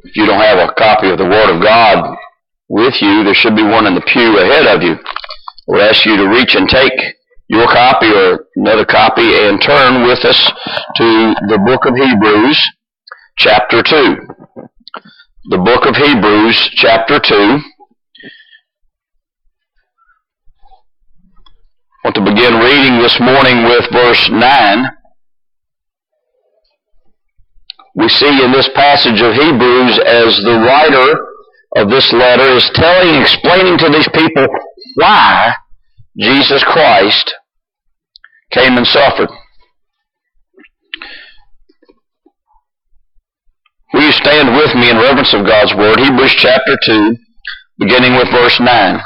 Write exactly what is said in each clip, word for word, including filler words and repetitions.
If you don't have a copy of the Word of God with you, there should be one in the pew ahead of you. We'll ask you to reach and take your copy or another copy and turn with us to the book of Hebrews, chapter two. The book of Hebrews, chapter two. I want to begin reading this morning with verse nine. We see in this passage of Hebrews as the writer of this letter is telling, explaining to these people why Jesus Christ came and suffered. Will you stand with me in reverence of God's Word? Hebrews chapter two, beginning with verse nine.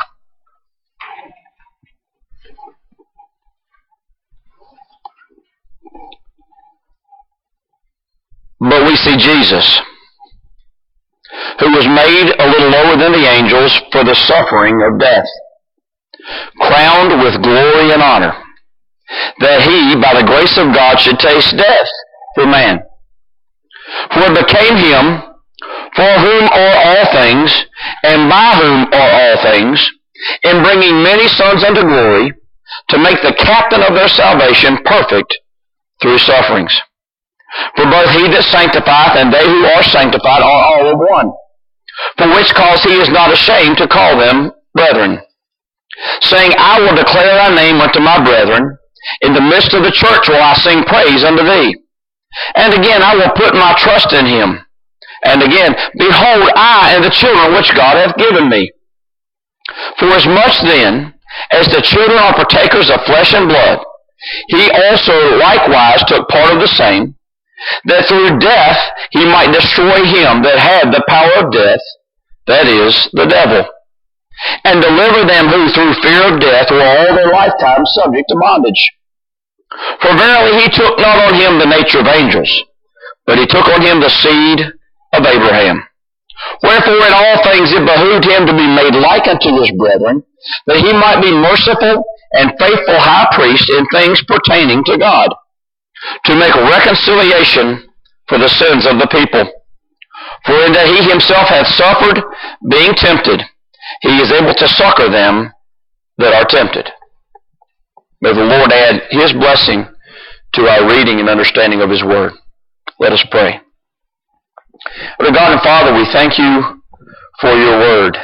But we see Jesus, who was made a little lower than the angels for the suffering of death, crowned with glory and honor, that he, by the grace of God, should taste death for man. For it became him, for whom are all things, and by whom are all things, in bringing many sons unto glory, to make the captain of their salvation perfect through sufferings. For both he that sanctifieth and they who are sanctified are all of one. For which cause he is not ashamed to call them brethren, saying, I will declare thy name unto my brethren. In the midst of the church will I sing praise unto thee. And again I will put my trust in him. And again, behold, I and the children which God hath given me. For as much then as the children are partakers of flesh and blood, he also likewise took part of the same, that through death he might destroy him that had the power of death, that is, the devil, and deliver them who through fear of death were all their lifetime subject to bondage. For verily he took not on him the nature of angels, but he took on him the seed of Abraham. Wherefore in all things it behooved him to be made like unto his brethren, that he might be merciful and faithful high priest in things pertaining to God, to make reconciliation for the sins of the people. For in that he himself hath suffered, being tempted, he is able to succor them that are tempted. May the Lord add his blessing to our reading and understanding of his word. Let us pray. Dear God and Father, we thank you for your word.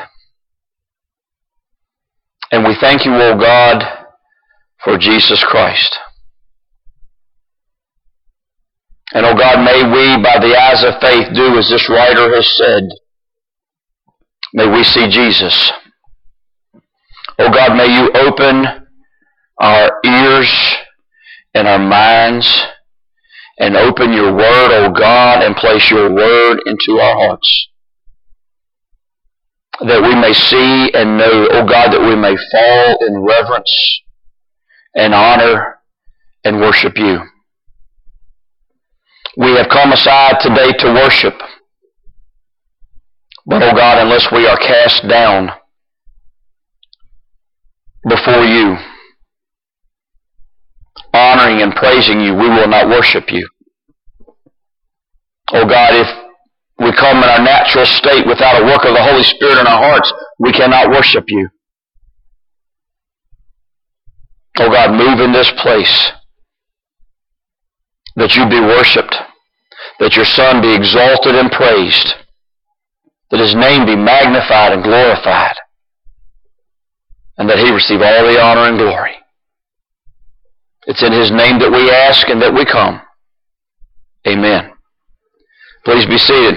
And we thank you, O God, for Jesus Christ. And, O God, may we, by the eyes of faith, do as this writer has said. May we see Jesus. O God, may you open our ears and our minds and open your word, O God, and place your word into our hearts. That we may see and know, O God, that we may fall in reverence and honor and worship you. We have come aside today to worship. But, oh God, unless we are cast down before you, honoring and praising you, we will not worship you. Oh God, if we come in our natural state without a work of the Holy Spirit in our hearts, we cannot worship you. Oh God, move in this place, that you be worshipped, that your Son be exalted and praised, that his name be magnified and glorified, and that he receive all the honor and glory. It's in his name that we ask and that we come. Amen. Please be seated.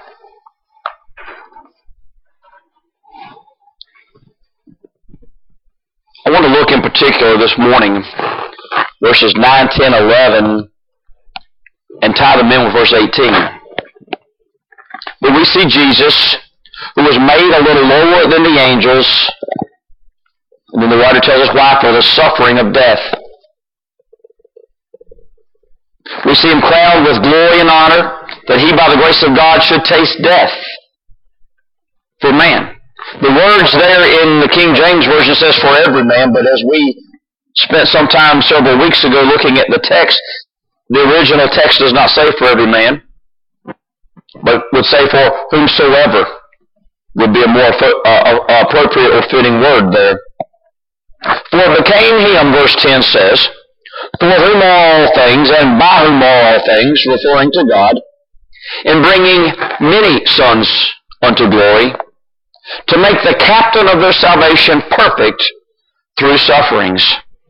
I want to look in particular this morning, verses nine, ten, eleven, and tie them in with verse eighteen. But we see Jesus, who was made a little lower than the angels, and then the writer tells us why, for the suffering of death. We see him crowned with glory and honor, that he, by the grace of God, should taste death for man. The words there in the King James Version says for every man, but as we spent some time several weeks ago looking at the text, the original text does not say for every man. but would say for whomsoever would be a more uh, appropriate or fitting word there. For it became him, verse ten says, for whom are all things, and by whom are all things, referring to God, in bringing many sons unto glory, to make the captain of their salvation perfect through sufferings.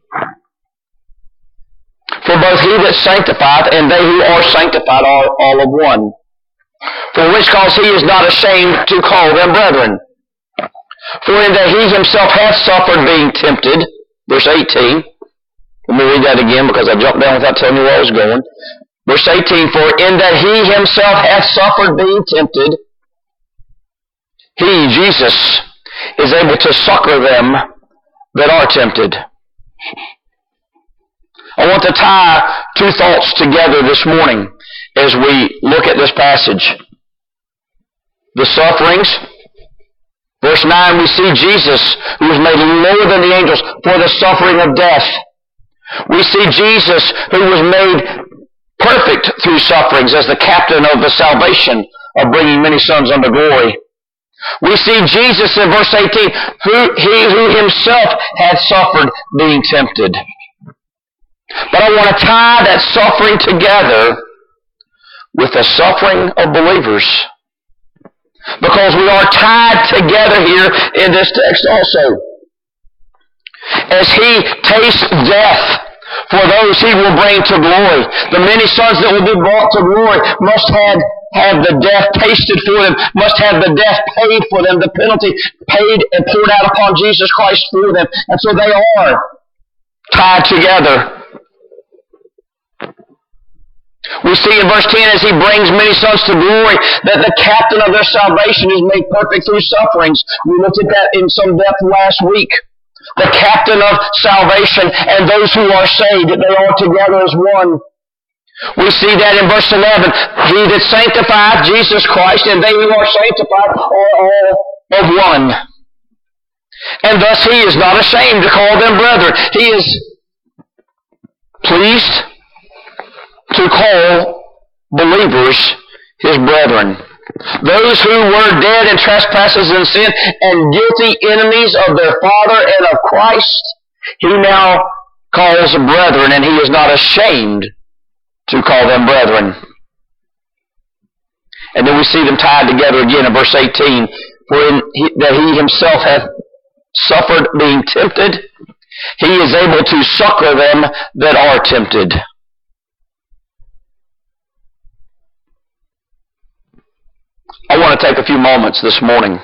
For both he that sanctifieth and they who are sanctified are all of one. For which cause he is not ashamed to call them brethren. For in that he himself hath suffered being tempted, verse eighteen, let me read that again because I jumped down without telling you where I was going. Verse eighteen, for in that he himself hath suffered being tempted, he, Jesus, is able to succor them that are tempted. I want to tie two thoughts together this morning as we look at this passage. The sufferings. Verse nine, we see Jesus, who was made lower than the angels for the suffering of death. We see Jesus, who was made perfect through sufferings as the captain of the salvation of bringing many sons unto glory. We see Jesus in verse eighteen, who, he who himself had suffered being tempted. But I want to tie that suffering together with the suffering of believers. Because we are tied together here in this text also. As he tastes death for those he will bring to glory. The many sons that will be brought to glory must have, have the death tasted for them, must have the death paid for them, the penalty paid and poured out upon Jesus Christ for them. And so they are tied together. We see in verse ten, as he brings many sons to glory, that the captain of their salvation is made perfect through sufferings. We looked at that in some depth last week. The captain of salvation and those who are saved, they are together as one. We see that in verse eleven. He that sanctifieth, Jesus Christ, and they who are sanctified are all of one. And thus he is not ashamed to call them brethren. He is pleased to call believers his brethren. Those who were dead in trespasses and sin and guilty enemies of their Father and of Christ, he now calls brethren, and he is not ashamed to call them brethren. And then we see them tied together again in verse eighteen, for in he, that he himself hath suffered being tempted, he is able to succor them that are tempted. I want to take a few moments this morning.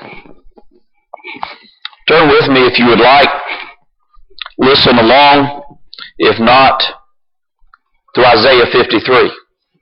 Turn with me if you would like. Listen along. If not, to Isaiah fifty-three.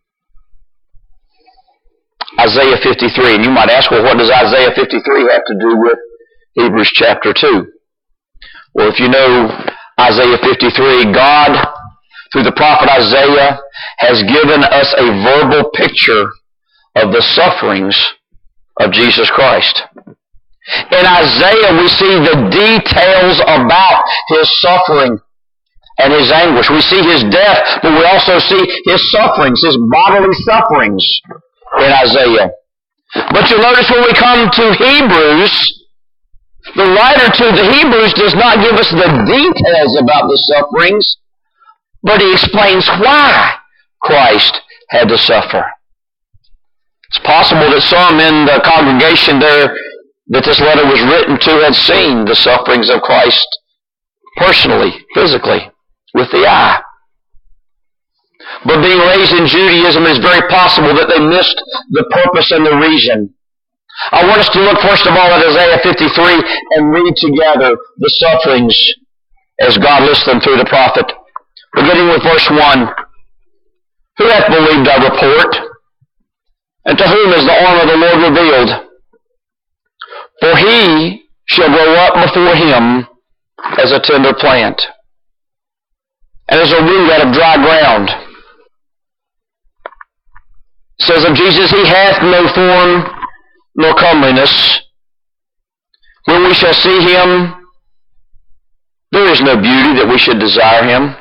Isaiah fifty-three. And you might ask, well, what does Isaiah fifty-three have to do with Hebrews chapter two? Well, if you know Isaiah fifty-three, God, through the prophet Isaiah, has given us a verbal picture of the sufferings of Jesus Christ. In Isaiah, we see the details about his suffering and his anguish. We see his death, but we also see his sufferings, his bodily sufferings in Isaiah. But you'll notice when we come to Hebrews, the writer to the Hebrews does not give us the details about the sufferings, but he explains why Christ had to suffer. It's possible that some in the congregation there that this letter was written to had seen the sufferings of Christ personally, physically, with the eye. But being raised in Judaism, it is very possible that they missed the purpose and the reason. I want us to look first of all at Isaiah fifty-three and read together the sufferings as God lists them through the prophet. Beginning with verse one. Who hath believed our report? And to whom is the arm of the Lord revealed? For he shall grow up before him as a tender plant, and as a root out of dry ground. It says of Jesus, he hath no form nor comeliness. When we shall see him, there is no beauty that we should desire him.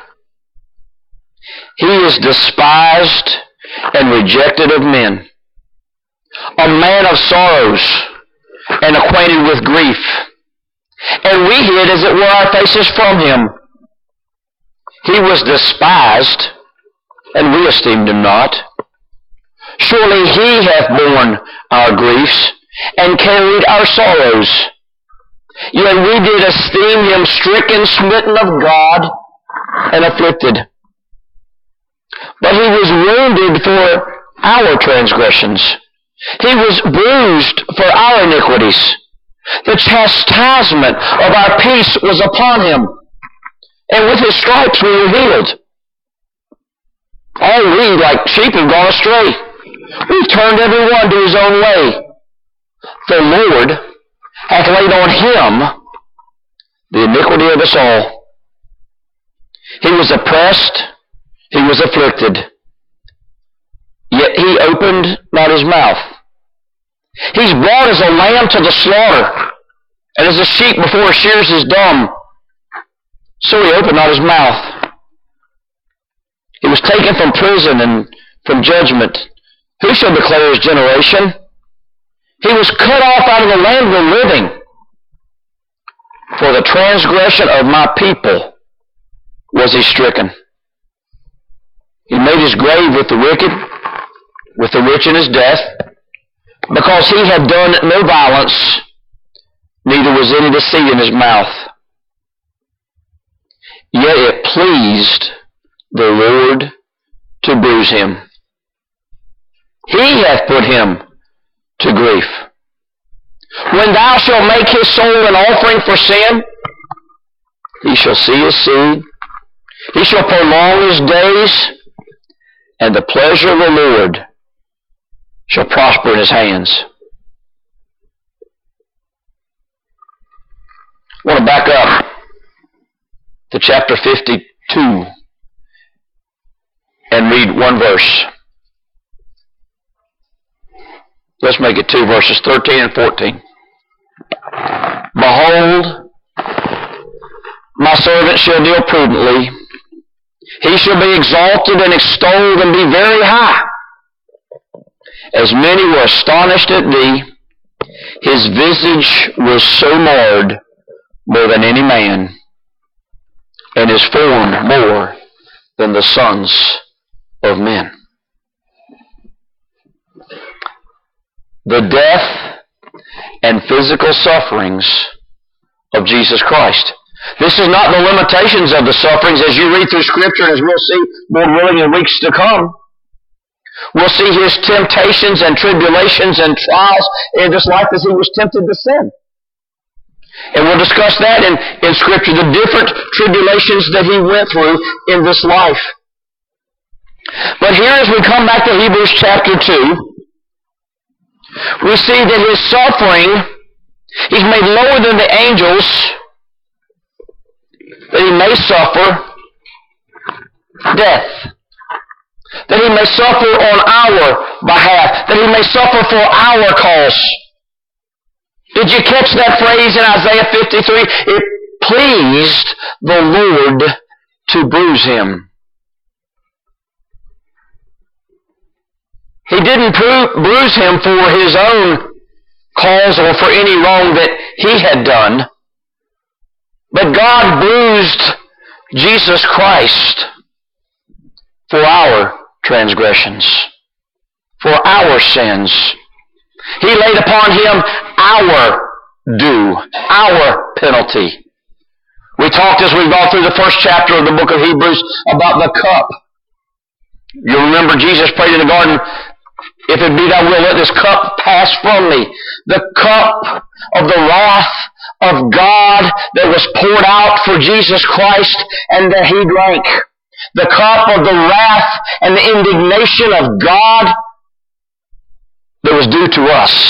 He is despised and rejected of men, a man of sorrows and acquainted with grief. And we hid, as it were, our faces from him. He was despised, and we esteemed him not. Surely he hath borne our griefs, and carried our sorrows. Yet we did esteem him stricken, smitten of God, and afflicted. But he was wounded for our transgressions. He was bruised for our iniquities. The chastisement of our peace was upon him, and with his stripes we were healed. All we, like sheep, have gone astray. We've turned every one to his own way. The Lord hath laid on him the iniquity of us all. He was oppressed, he was afflicted, yet he opened not his mouth. He's brought as a lamb to the slaughter, and as a sheep before shears is dumb, so he opened not his mouth. He was taken from prison and from judgment. Who shall declare his generation? He was cut off out of the land of the living. For the transgression of my people was he stricken. He made his grave with the wicked, with the rich in his death, because he had done no violence, neither was any deceit in his mouth. Yet it pleased the Lord to bruise him. He hath put him to grief. When thou shalt make his soul an offering for sin, he shall see his seed. He shall prolong his days, and the pleasure of the Lord shall prosper in his hands. I want to back up to chapter fifty-two and read one verse. Let's make it two verses, thirteen and fourteen. Behold, my servant shall deal prudently. He shall be exalted and extolled and be very high. As many were astonished at thee, his visage was so marred more than any man, and his form more than the sons of men. The death and physical sufferings of Jesus Christ. This is not the limitations of the sufferings as you read through Scripture, and as we'll see, Lord willing, in weeks to come. We'll see his temptations and tribulations and trials in this life as he was tempted to sin. And we'll discuss that in, in Scripture, the different tribulations that he went through in this life. But here as we come back to Hebrews chapter two, we see that his suffering, he's made lower than the angels, that he may suffer death. That he may suffer on our behalf. That he may suffer for our cause. Did you catch that phrase in Isaiah fifty-three? It pleased the Lord to bruise him. He didn't bruise him for his own cause or for any wrong that he had done. But God bruised Jesus Christ for our transgressions, for our sins. He laid upon him our due, our penalty. We talked as we've gone through the first chapter of the book of Hebrews about the cup. You remember Jesus prayed in the garden, if it be thy will, let this cup pass from me. The cup of the wrath of God that was poured out for Jesus Christ and that he drank. The cup of the wrath and the indignation of God that was due to us.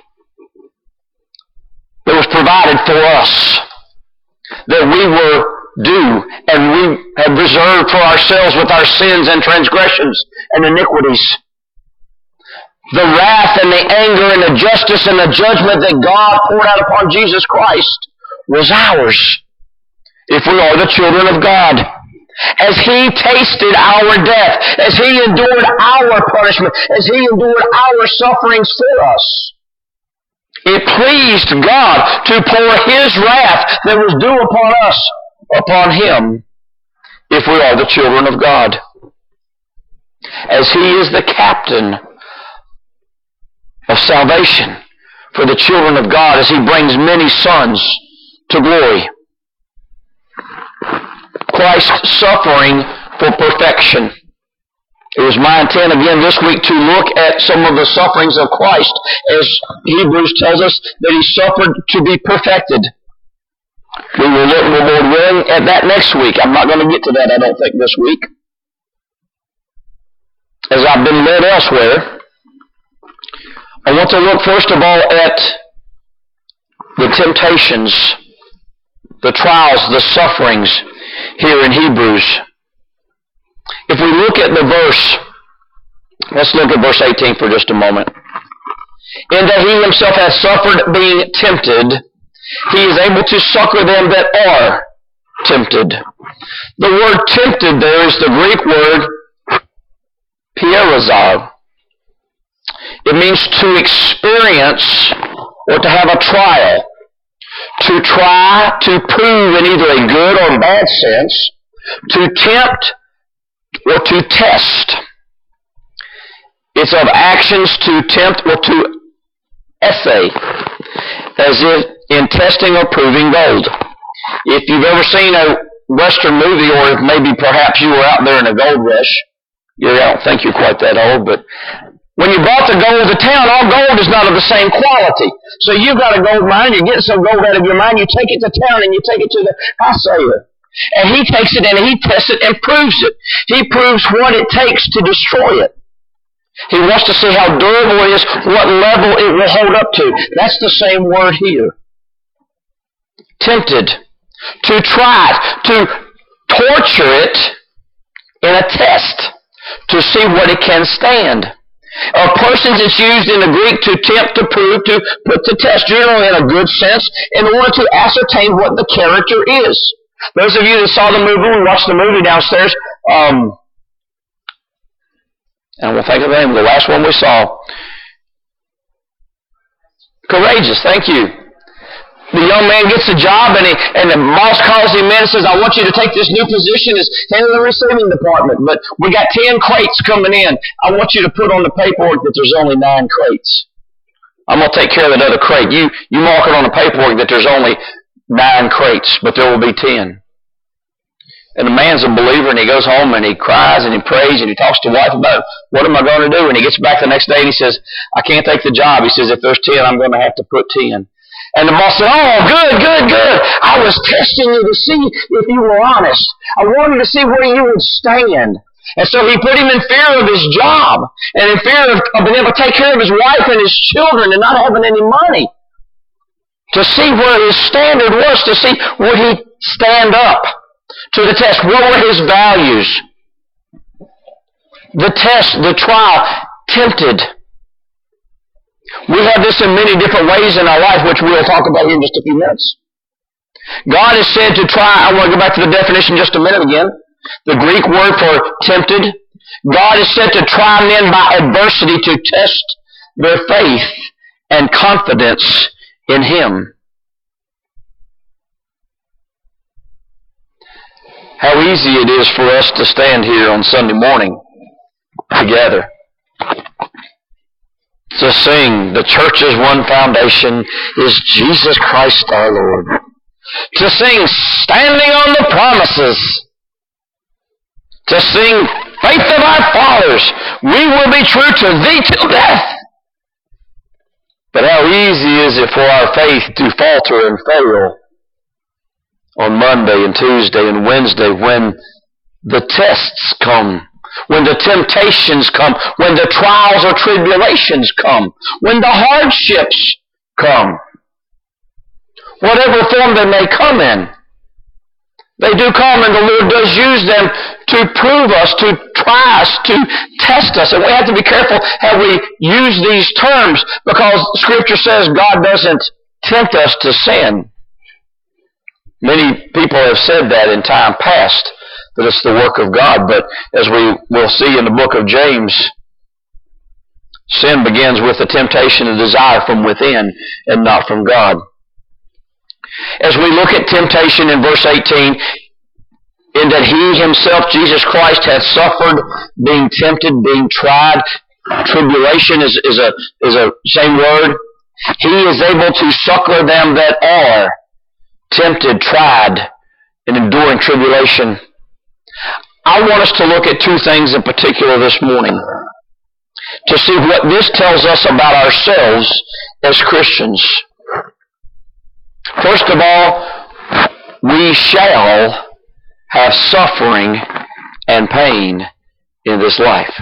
That was provided for us. That we were due and we had reserved for ourselves with our sins and transgressions and iniquities. The wrath and the anger and the justice and the judgment that God poured out upon Jesus Christ was ours if we are the children of God. as He tasted our death, as He endured our punishment, as He endured our sufferings for us. It pleased God to pour His wrath that was due upon us upon Him if we are the children of God. As He is the captain of salvation for the children of God, as He brings many sons to glory. Christ's suffering for perfection. It was my intent again this week to look at some of the sufferings of Christ, as Hebrews tells us that He suffered to be perfected. We will look, Lord willing, at that next week. I'm not going to get to that, I don't think, this week. As I've been led elsewhere, I want to look first of all at the temptations, the trials, the sufferings here in Hebrews. If we look at the verse, let's look at verse eighteen for just a moment. In that He Himself hath suffered being tempted, He is able to succor them that are tempted. The word tempted there is the Greek word pierazao. It means to experience or to have a trial. To try to prove in either a good or bad sense. To tempt or to test. It's of actions to tempt or to essay. As if in testing or proving gold. If you've ever seen a Western movie, or if maybe perhaps you were out there in a gold rush, you're, I don't think you're quite that old, but when you brought the gold to town, all gold is not of the same quality. So you've got a gold mine, you're getting some gold out of your mine, you take it to town and you take it to the assayer. And he takes it and he tests it and proves it. He proves what it takes to destroy it. He wants to see how durable it is, what level it will hold up to. That's the same word here. Tempted. To try it. To torture it in a test. To see what it can stand. Of persons, it's used in the Greek to tempt, to prove, to put to test, generally in a good sense, in order to ascertain what the character is. Those of you that saw the movie, we watched the movie downstairs, um, and we'll think of the name, the last one we saw. Courageous, thank you. The young man gets a job, and, he, and the boss calls him in and says, I want you to take this new position as head of the receiving department, but we got ten crates coming in. I want you to put on the paperwork that there's only nine crates. I'm going to take care of that other crate. You, you mark it on the paperwork that there's only nine crates, but there will be ten. And the man's a believer, and he goes home, and he cries, and he prays, and he talks to wife about, what am I going to do? And he gets back the next day, and he says, I can't take the job. He says, if there's ten, I'm going to have to put ten. And the boss said, oh, good, good, good. I was testing you to see if you were honest. I wanted to see where you would stand. And so he put him in fear of his job, and in fear of, of being able to take care of his wife and his children and not having any money. To see where his standard was, to see would he stand up to the test. What were his values? The test, the trial, tempted. We have this in many different ways in our life, which we'll talk about here in just a few minutes. God is said to try, I want to go back to the definition just a minute again. The Greek word for tempted. God is said to try men by adversity to test their faith and confidence in Him. How easy it is for us to stand here on Sunday morning together. To sing, the church's one foundation is Jesus Christ our Lord. To sing, standing on the promises. To sing, faith of our fathers, we will be true to Thee till death. But how easy is it for our faith to falter and fail on Monday and Tuesday and Wednesday when the tests come, when the temptations come, when the trials or tribulations come, when the hardships come, whatever form they may come in. They do come, and the Lord does use them to prove us, to try us, to test us. And we have to be careful how we use these terms, because Scripture says God doesn't tempt us to sin. Many people have said that in time past, that it's the work of God. But as we will see in the book of James, sin begins with the temptation and desire from within and not from God. As we look at temptation in verse eighteen, in that He Himself, Jesus Christ, hath suffered, being tempted, being tried. Tribulation is, is a is a same word. He is able to succor them that are tempted, tried, and enduring tribulation. I want us to look at two things in particular this morning to see what this tells us about ourselves as Christians. First of all, we shall have suffering and pain in this life.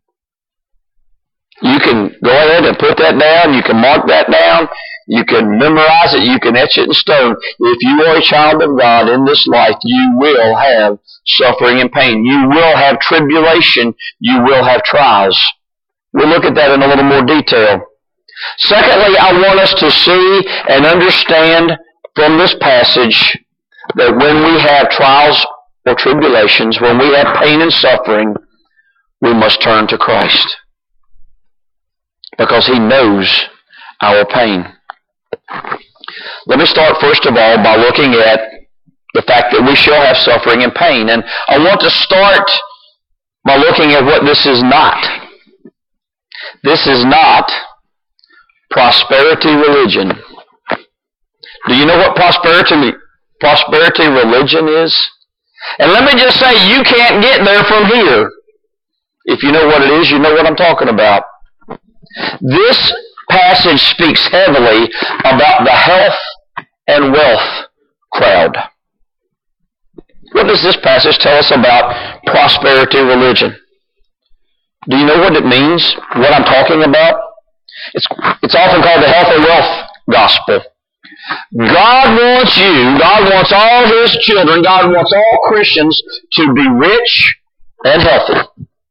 You can go ahead and put that down. You can mark that down. You can memorize it. You can etch it in stone. If you are a child of God in this life, you will have suffering and pain. You will have tribulation. You will have trials. We'll look at that in a little more detail. Secondly, I want us to see and understand from this passage that when we have trials or tribulations, when we have pain and suffering, we must turn to Christ, because He knows our pain. Let me start first of all by looking at the fact that we shall have suffering and pain. And I want to start by looking at what this is not. This is not prosperity religion. Do you know what prosperity prosperity religion is? And let me just say, you can't get there from here. If you know what it is, you know what I'm talking about. This passage speaks heavily about the health and wealth crowd. What does this passage tell us about prosperity religion? Do you know what it means? What I'm talking about? It's, it's often called the health and wealth gospel. God wants you, God wants all His children, God wants all Christians to be rich and healthy.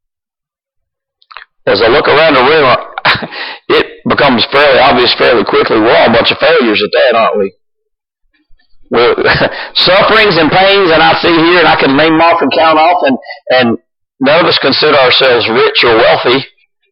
As I look around the room, it becomes fairly obvious fairly quickly we're all a bunch of failures at that, aren't we? We're sufferings and pains, and I see here, and I can name them off and count off, and, and none of us consider ourselves rich or wealthy.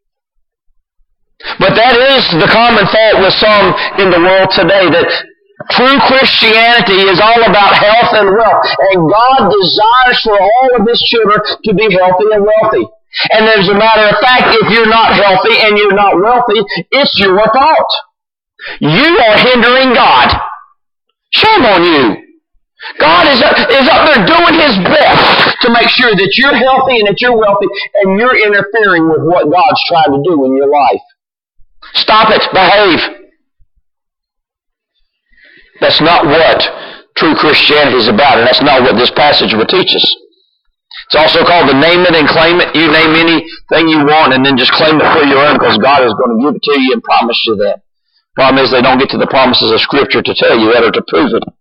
But that is the common thought with some in the world today, that true Christianity is all about health and wealth, and God desires for all of His children to be healthy and wealthy. And as a matter of fact, if you're not healthy and you're not wealthy, it's your fault. You are hindering God. Shame on you. God is up, is up there doing His best to make sure that you're healthy and that you're wealthy, and you're interfering with what God's trying to do in your life. Stop it. Behave. That's not what true Christianity is about, and that's not what this passage will teach us. It's also called the name it and claim it. You name anything you want and then just claim it for your own, because God is going to give it to you and promise you that. Problem is they don't get to the promises of Scripture to tell you that or to prove it.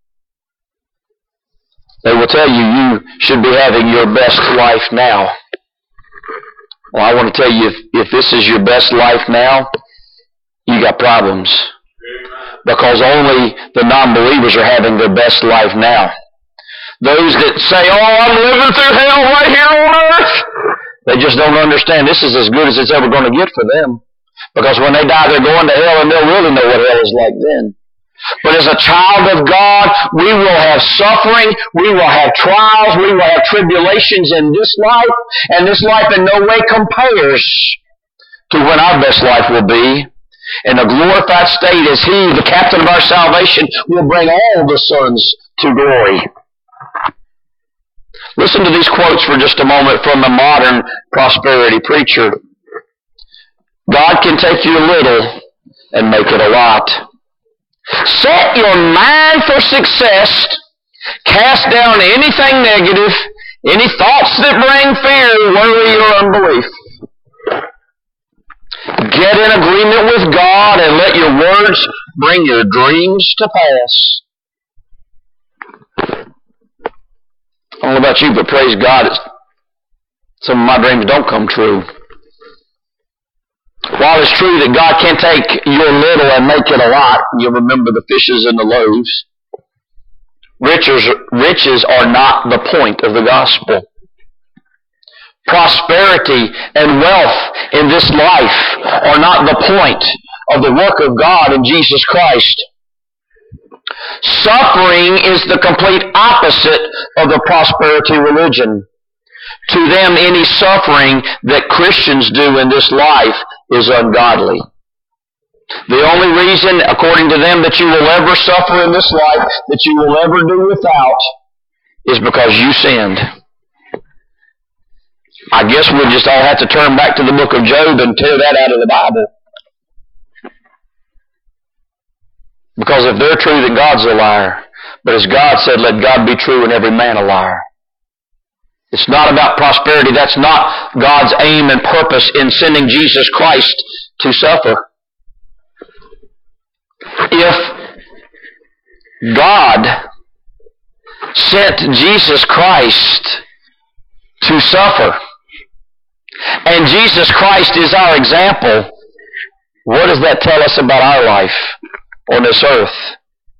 They will tell you you should be having your best life now. Well, I want to tell you, if, if this is your best life now, you got problems. Because only the non-believers are having their best life now. Those that say, oh, I'm living through hell right here on earth, they just don't understand this is as good as it's ever going to get for them. Because when they die, they're going to hell, and they'll really know what hell is like then. But as a child of God, we will have suffering, we will have trials, we will have tribulations in this life, and this life in no way compares to when our best life will be. In a glorified state as He, the captain of our salvation, will bring all the sons to glory. Listen to these quotes for just a moment from a modern prosperity preacher. God can take you a little and make it a lot. Set your mind for success. Cast down anything negative, any thoughts that bring fear, worry, or unbelief. Get in agreement with God and let your words bring your dreams to pass. I don't know about you, but praise God, some of my dreams don't come true. While it's true that God can take your little and make it a lot, you'll remember the fishes and the loaves. Riches, riches are not the point of the gospel. prosperity and wealth in this life are not the point of the work of God in Jesus Christ. Suffering is the complete opposite of the prosperity religion. To them, any suffering that Christians do in this life is ungodly. The only reason, according to them, that you will ever suffer in this life, that you will ever do without, is because you sinned. I guess we'll just all have to turn back to the book of Job and tear that out of the Bible. Because if they're true, then God's a liar. But as God said, let God be true and every man a liar. It's not about prosperity. That's not God's aim and purpose in sending Jesus Christ to suffer. If God sent Jesus Christ to suffer, and Jesus Christ is our example, what does that tell us about our life on this earth?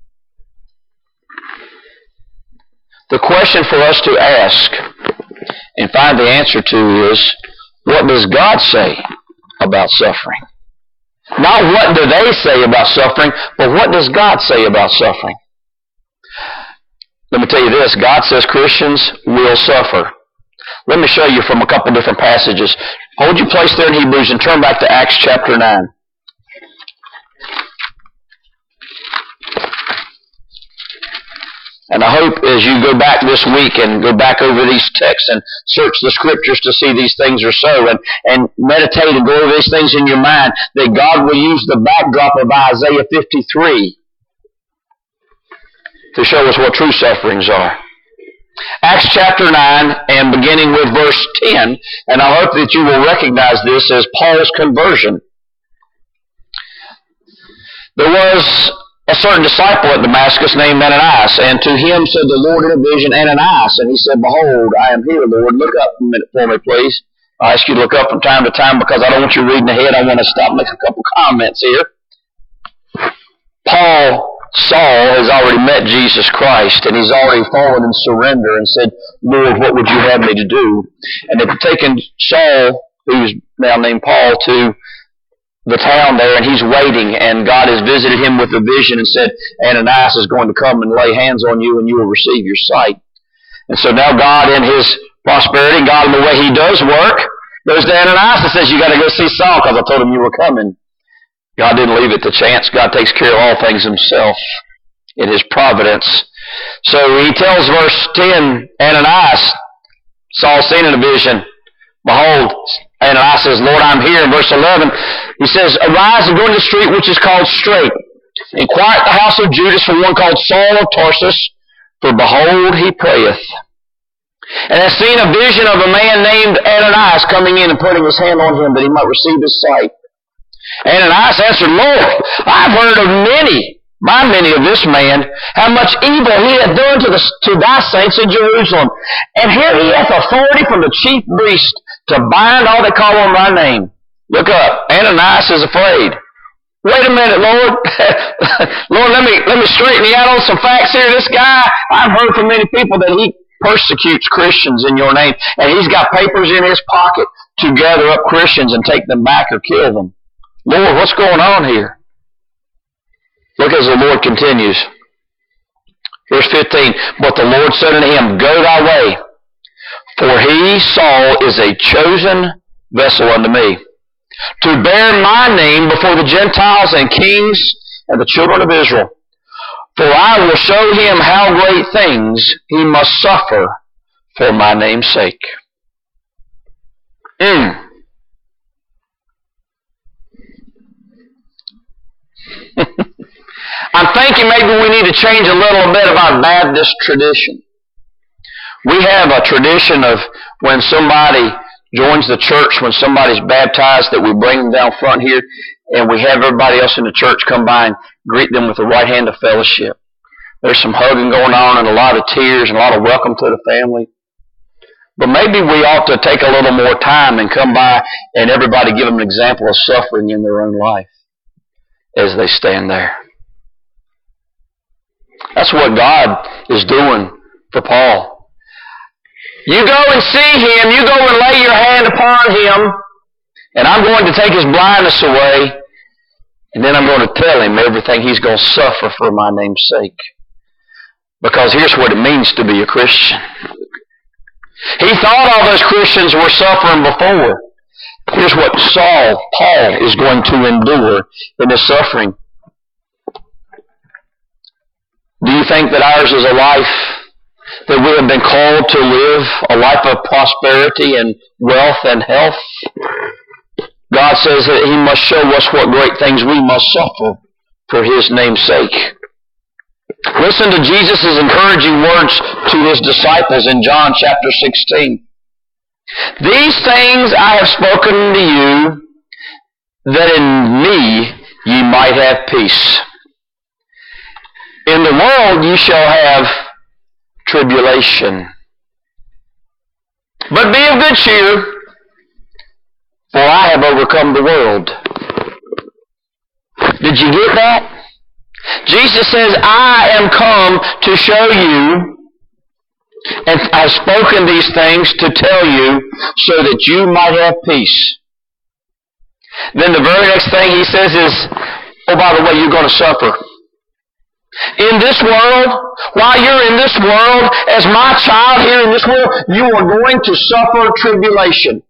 The question for us to ask and find the answer to is, what does God say about suffering? Not what do they say about suffering, but what does God say about suffering? Let me tell you this, God says Christians will suffer. Let me show you from a couple different passages. Hold your place there in Hebrews and turn back to Acts chapter nine. And I hope as you go back this week and go back over these texts and search the Scriptures to see these things are so, and, and meditate and go over these things in your mind, that God will use the backdrop of Isaiah fifty-three to show us what true sufferings are. Acts chapter nine, and beginning with verse ten, and I hope that you will recognize this as Paul's conversion. There was a certain disciple at Damascus named Ananias, and to him said the Lord in a vision, Ananias, and he said, Behold, I am here, Lord. Look up a minute for me, please. I ask you to look up from time to time because I don't want you reading ahead. I want to stop and make a couple comments here. Paul, Saul, has already met Jesus Christ, and he's already fallen in surrender and said, Lord, what would you have me to do? And they've taken Saul, who's now named Paul, to the town there, and he's waiting, and God has visited him with a vision and said, Ananias is going to come and lay hands on you, and you will receive your sight. And so now God, in his prosperity, God in the way he does work, goes to Ananias and says, you got to go see Saul because I told him you were coming. God didn't leave it to chance. God takes care of all things himself in his providence. So he tells verse ten, Ananias, Saul seen in a vision, behold, Ananias says, Lord, I'm here. In verse eleven, he says, Arise and go into the street which is called Straight. Inquire at the house of Judas for one called Saul of Tarsus, for behold, he prayeth. And has seen a vision of a man named Ananias coming in and putting his hand on him that he might receive his sight. Ananias answered, Lord, I've heard of many, by many of this man, how much evil he hath done to, the, to thy saints in Jerusalem. And here he hath authority from the chief priest to bind all that call on thy name. Look up. Ananias is afraid. Wait a minute, Lord. Lord, let me let me straighten you out on some facts here. This guy, I've heard from many people that he persecutes Christians in your name. And he's got papers in his pocket to gather up Christians and take them back or kill them. Lord, what's going on here? Look as the Lord continues. Verse fifteen, But the Lord said unto him, Go thy way, for he, Saul, is a chosen vessel unto me, to bear my name before the Gentiles and kings and the children of Israel. For I will show him how great things he must suffer for my name's sake. Mm. I'm thinking maybe we need to change a little bit of our Baptist tradition. We have a tradition of when somebody joins the church, when somebody's baptized, that we bring them down front here, and we have everybody else in the church come by and greet them with the right hand of fellowship. There's some hugging going on and a lot of tears and a lot of welcome to the family. But maybe we ought to take a little more time and come by and everybody give them an example of suffering in their own life as they stand there. That's what God is doing for Paul. You go and see him. You go and lay your hand upon him. And I'm going to take his blindness away. And then I'm going to tell him everything he's going to suffer for my name's sake. Because here's what it means to be a Christian. He thought all those Christians were suffering before. Here's what Saul, Paul, is going to endure in his suffering. Do you think that ours is a life that we have been called to live, a life of prosperity and wealth and health? God says that he must show us what great things we must suffer for his name's sake. Listen to Jesus' encouraging words to his disciples in John chapter sixteen. These things I have spoken to you, that in me ye might have peace. In the world ye shall have tribulation. But be of good cheer, for I have overcome the world. Did you get that? Jesus says, I am come to show you, and I've spoken these things to tell you, so that you might have peace. Then the very next thing he says is, oh, by the way, you're going to suffer. In this world, while you're in this world, as my child here in this world, you are going to suffer tribulation.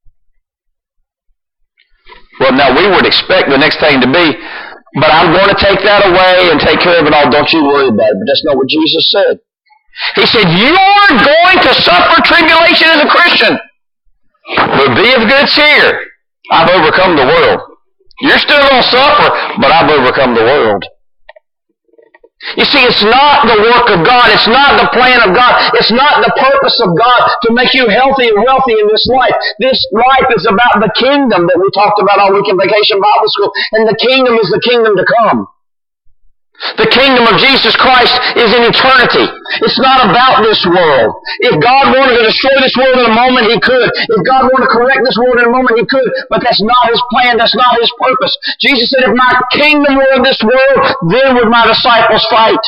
Well, now we would expect the next thing to be, but I'm going to take that away and take care of it all. Don't you worry about it. But that's not what Jesus said. He said, you are going to suffer tribulation as a Christian. But be of good cheer. I've overcome the world. You're still going to suffer, but I've overcome the world. You see, it's not the work of God. It's not the plan of God. It's not the purpose of God to make you healthy and wealthy in this life. This life is about the kingdom that we talked about all week in Vacation Bible School. And the kingdom is the kingdom to come. The kingdom of Jesus Christ is in eternity. It's not about this world. If God wanted to destroy this world in a moment, he could. If God wanted to correct this world in a moment, he could. But that's not his plan. That's not his purpose. Jesus said, if my kingdom were of this world, then would my disciples fight.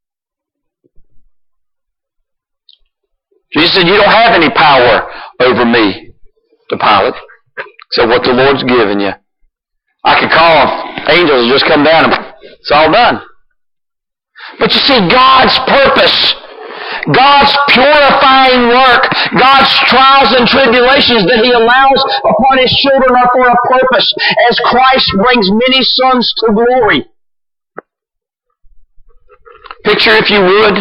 Jesus said, you don't have any power over me to Pilate, except what the Lord's given you. I could call angels and just come down and it's all done. But you see, God's purpose, God's purifying work, God's trials and tribulations that he allows upon his children are for a purpose, as Christ brings many sons to glory. Picture, if you would,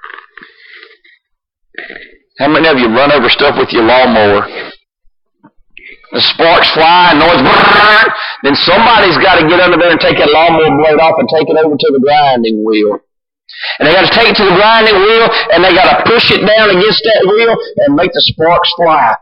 how many of you run over stuff with your lawnmower? The sparks fly, noise, brrr, then somebody's got to get under there and take that lawnmower blade off and take it over to the grinding wheel. And they got to take it to the grinding wheel, and they got to push it down against that wheel and make the sparks fly.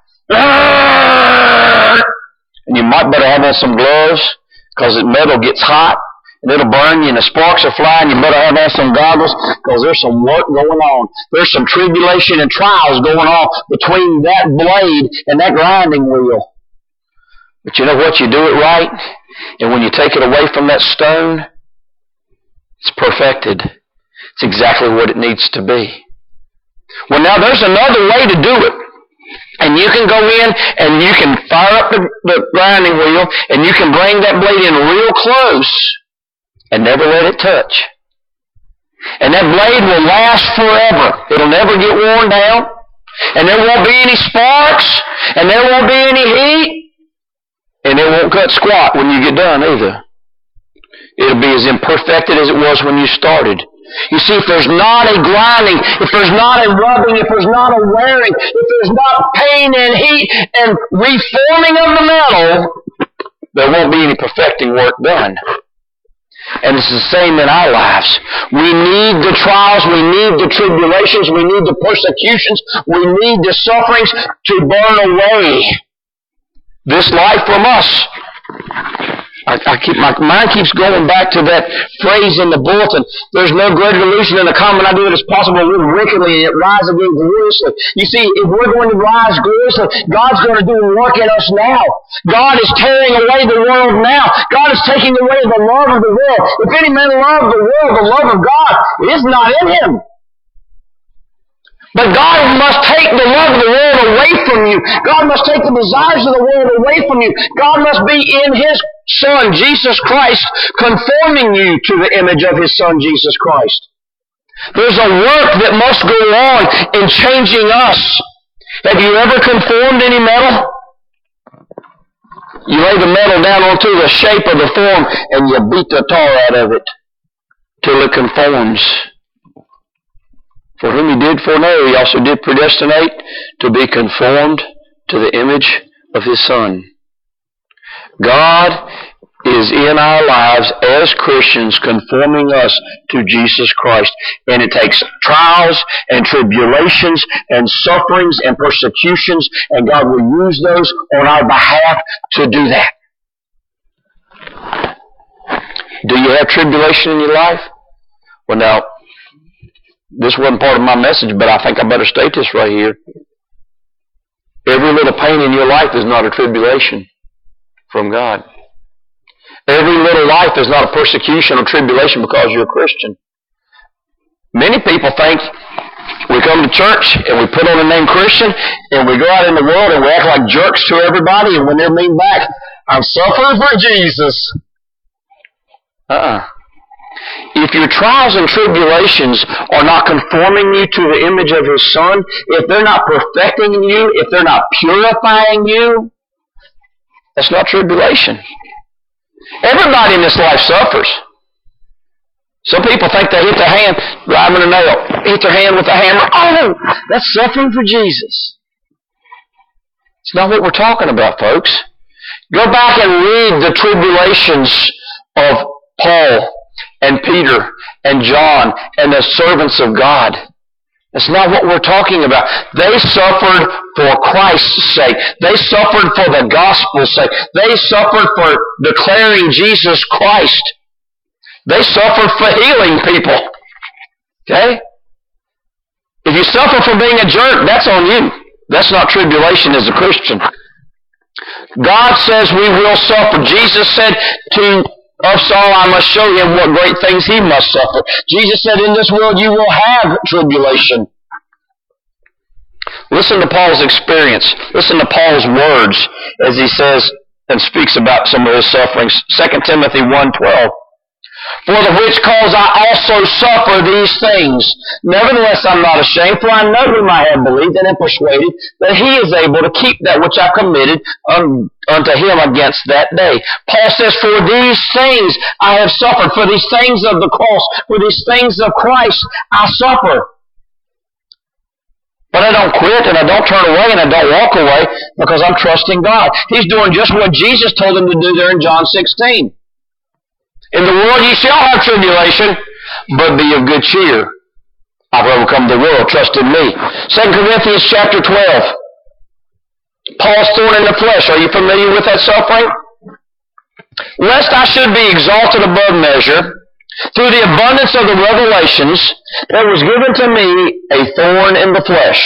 And you might better have on some gloves, because the metal gets hot, and it'll burn you, and the sparks are flying. You better have on some goggles, because there's some work going on. There's some tribulation and trials going on between that blade and that grinding wheel. But you know what? You do it right, and when you take it away from that stone, it's perfected. It's exactly what it needs to be. Well, now there's another way to do it. And you can go in and you can fire up the, the grinding wheel and you can bring that blade in real close and never let it touch. And that blade will last forever. It'll never get worn down. And there won't be any sparks. And there won't be any heat. And it won't cut squat when you get done either. It'll be as imperfected as it was when you started. You see, if there's not a grinding, if there's not a rubbing, if there's not a wearing, if there's not pain and heat and reforming of the metal, there won't be any perfecting work done. And it's the same in our lives. We need the trials, we need the tribulations, we need the persecutions, we need the sufferings to burn away this life from us. I, I keep, my mind keeps going back to that phrase in the bulletin. There's no greater delusion than the common idea that it's possible to live wickedly and yet rise again gloriously. You see, if we're going to rise gloriously, God's going to do the work in us now. God is tearing away the world now. God is taking away the love of the world. If any man love the world, the love of God is not in him. But God must take the love of the world away from you. God must take the desires of the world away from you. God must be in His Son, Jesus Christ, conforming you to the image of His Son, Jesus Christ. There's a work that must go on in changing us. Have you ever conformed any metal? You lay the metal down onto the shape of the form and you beat the tar out of it till it conforms. For whom He did foreknow, He also did predestinate to be conformed to the image of His Son. God is in our lives as Christians conforming us to Jesus Christ. And it takes trials and tribulations and sufferings and persecutions, and God will use those on our behalf to do that. Do you have tribulation in your life? Well, now, this wasn't part of my message, but I think I better state this right here. Every little pain in your life is not a tribulation from God. Every little life is not a persecution or tribulation because you're a Christian. Many people think we come to church and we put on the name Christian and we go out in the world and we act like jerks to everybody, and when they mean back, I'm suffering for Jesus. Uh-uh. If your trials and tribulations are not conforming you to the image of His Son, if they're not perfecting you, if they're not purifying you, that's not tribulation. Everybody in this life suffers. Some people think they hit their hand driving a nail, hit their hand with a hammer. Oh, that's suffering for Jesus. It's not what we're talking about, folks. Go back and read the tribulations of Paul and Peter and John and the servants of God. That's not what we're talking about. They suffered for Christ's sake. They suffered for the gospel's sake. They suffered for declaring Jesus Christ. They suffered for healing people. Okay? If you suffer for being a jerk, that's on you. That's not tribulation as a Christian. God says we will suffer. Jesus said to of Saul, I must show him what great things he must suffer. Jesus said, in this world you will have tribulation. Listen to Paul's experience. Listen to Paul's words as he says and speaks about some of his sufferings. Second Timothy one twelve. For the which cause I also suffer these things. Nevertheless, I'm not ashamed, for I know whom I have believed and am persuaded that He is able to keep that which I committed un, unto Him against that day. Paul says, for these things I have suffered, for these things of the cross, for these things of Christ, I suffer. But I don't quit, and I don't turn away, and I don't walk away, because I'm trusting God. He's doing just what Jesus told him to do there in John sixteen. In the world ye shall have tribulation, but be of good cheer. I've overcome the world. Trust in me. Second Corinthians chapter twelve. Paul's thorn in the flesh. Are you familiar with that suffering? Lest I should be exalted above measure, through the abundance of the revelations, there was given to me a thorn in the flesh,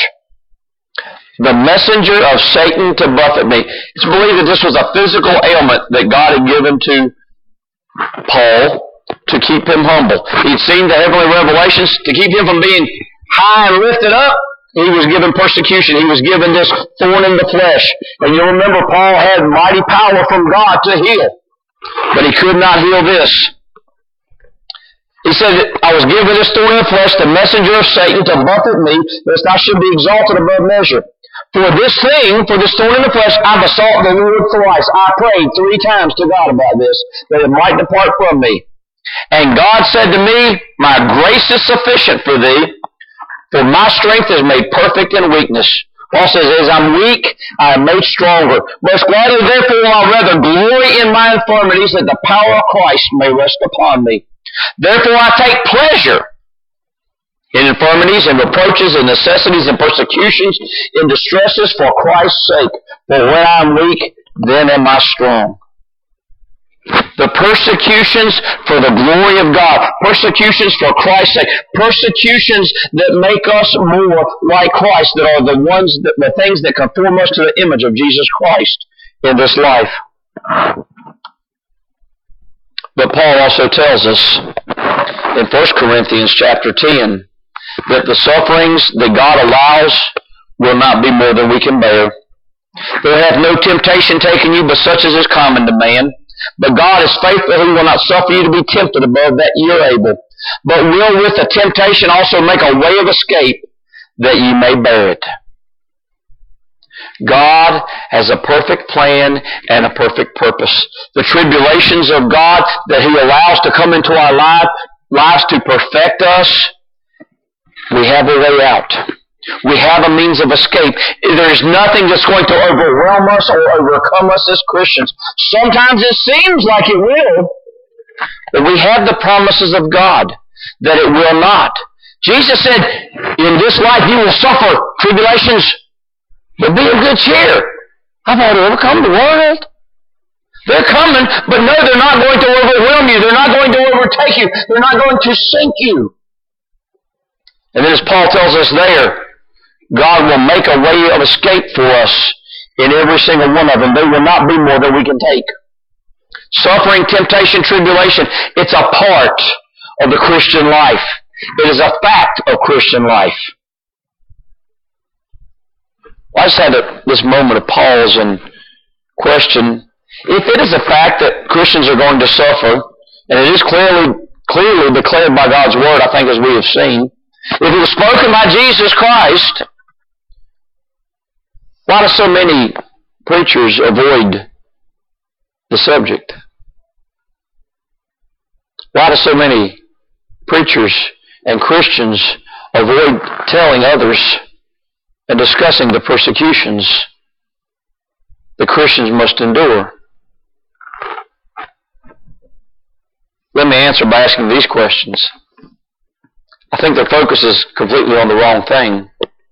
the messenger of Satan to buffet me. It's believed that this was a physical ailment that God had given to Paul to keep him humble. He'd seen the heavenly revelations to keep him from being high and lifted up. He was given persecution. He was given this thorn in the flesh. And you'll remember Paul had mighty power from God to heal, but he could not heal this. He said, I was given this thorn in the flesh, the messenger of Satan, to buffet me, lest I should be exalted above measure. For this thing, for this thorn in the flesh, I besought the Lord thrice. I prayed three times to God about this, that it might depart from me. And God said to me, my grace is sufficient for thee, for my strength is made perfect in weakness. Paul says, as I'm weak, I am made stronger. Most gladly, therefore, will I rather glory in my infirmities, that the power of Christ may rest upon me. Therefore, I take pleasure in infirmities and reproaches and necessities and persecutions, in distresses for Christ's sake. For when I am weak, then am I strong. The persecutions for the glory of God, persecutions for Christ's sake, persecutions that make us more like Christ, that are the ones, that, the things that conform us to the image of Jesus Christ in this life. But Paul also tells us in First Corinthians chapter ten, that the sufferings that God allows will not be more than we can bear. There hath no temptation taken you but such as is common to man. But God is faithful, He will not suffer you to be tempted above that ye are able, but will with the temptation also make a way of escape, that ye may bear it. God has a perfect plan and a perfect purpose. The tribulations of God that He allows to come into our life, lives to perfect us, we have a way out. We have a means of escape. There is nothing that's going to overwhelm us or overcome us as Christians. Sometimes it seems like it will, but we have the promises of God that it will not. Jesus said, in this life you will suffer tribulations, but be of good cheer. I've already overcome the world. They're coming, but no, they're not going to overwhelm you. They're not going to overtake you. They're not going to sink you. And then as Paul tells us there, God will make a way of escape for us in every single one of them. They will not be more than we can take. Suffering, temptation, tribulation, it's a part of the Christian life. It is a fact of Christian life. I just had a, this moment of pause and question. If it is a fact that Christians are going to suffer, and it is clearly, clearly declared by God's Word, I think, as we have seen, if it was spoken by Jesus Christ, why do so many preachers avoid the subject? Why do so many preachers and Christians avoid telling others and discussing the persecutions the Christians must endure? Let me answer by asking these questions. I think their focus is completely on the wrong thing.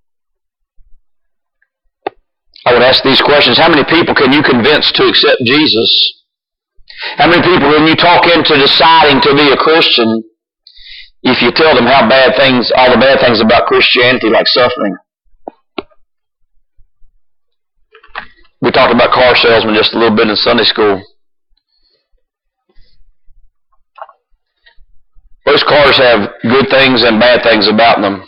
I would ask these questions. How many people can you convince to accept Jesus? How many people can you talk into deciding to be a Christian if you tell them how bad things, all the bad things about Christianity, like suffering? We talked about car salesmen just a little bit in Sunday school. Most cars have good things and bad things about them.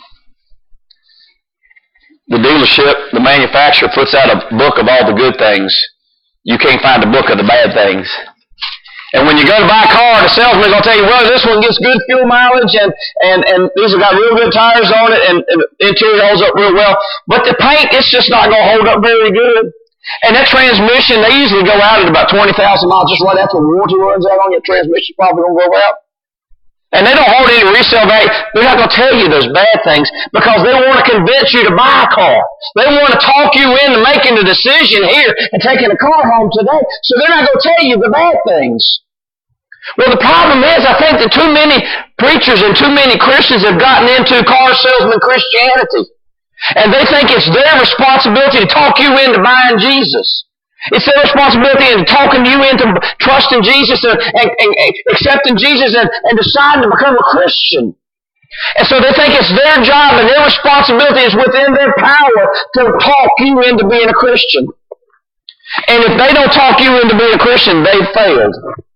The dealership, the manufacturer puts out a book of all the good things. You can't find a book of the bad things. And when you go to buy a car, the salesman's going to tell you, well, this one gets good fuel mileage, and, and, and these have got real good tires on it, and, and the interior holds up real well. But the paint, it's just not going to hold up very good. And that transmission, they usually go out at about twenty thousand miles. Just right after the warranty runs out on your transmission, probably going to go out. And they don't hold any resale value. They're not going to tell you those bad things because they want to convince you to buy a car. They want to talk you into making the decision here and taking a car home today. So they're not going to tell you the bad things. Well, the problem is I think that too many preachers and too many Christians have gotten into car salesman Christianity. And they think it's their responsibility to talk you into buying Jesus. It's their responsibility in talking you into trusting Jesus and, and, and accepting Jesus and, and deciding to become a Christian. And so they think it's their job and their responsibility is within their power to talk you into being a Christian. And if they don't talk you into being a Christian, they've failed.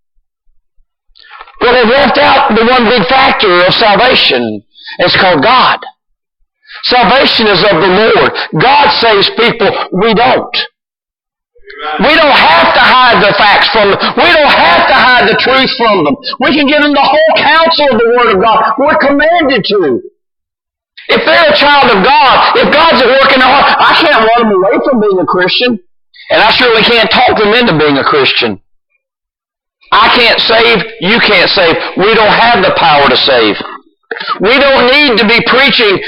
Well, they've left out the one big factor of salvation. It's called God. Salvation is of the Lord. God saves people. We don't. We don't have to hide the facts from them. We don't have to hide the truth from them. We can give them the whole counsel of the Word of God. We're commanded to. If they're a child of God, if God's at work in their heart, I can't run them away from being a Christian. And I surely can't talk them into being a Christian. I can't save, you can't save. We don't have the power to save. We don't need to be preaching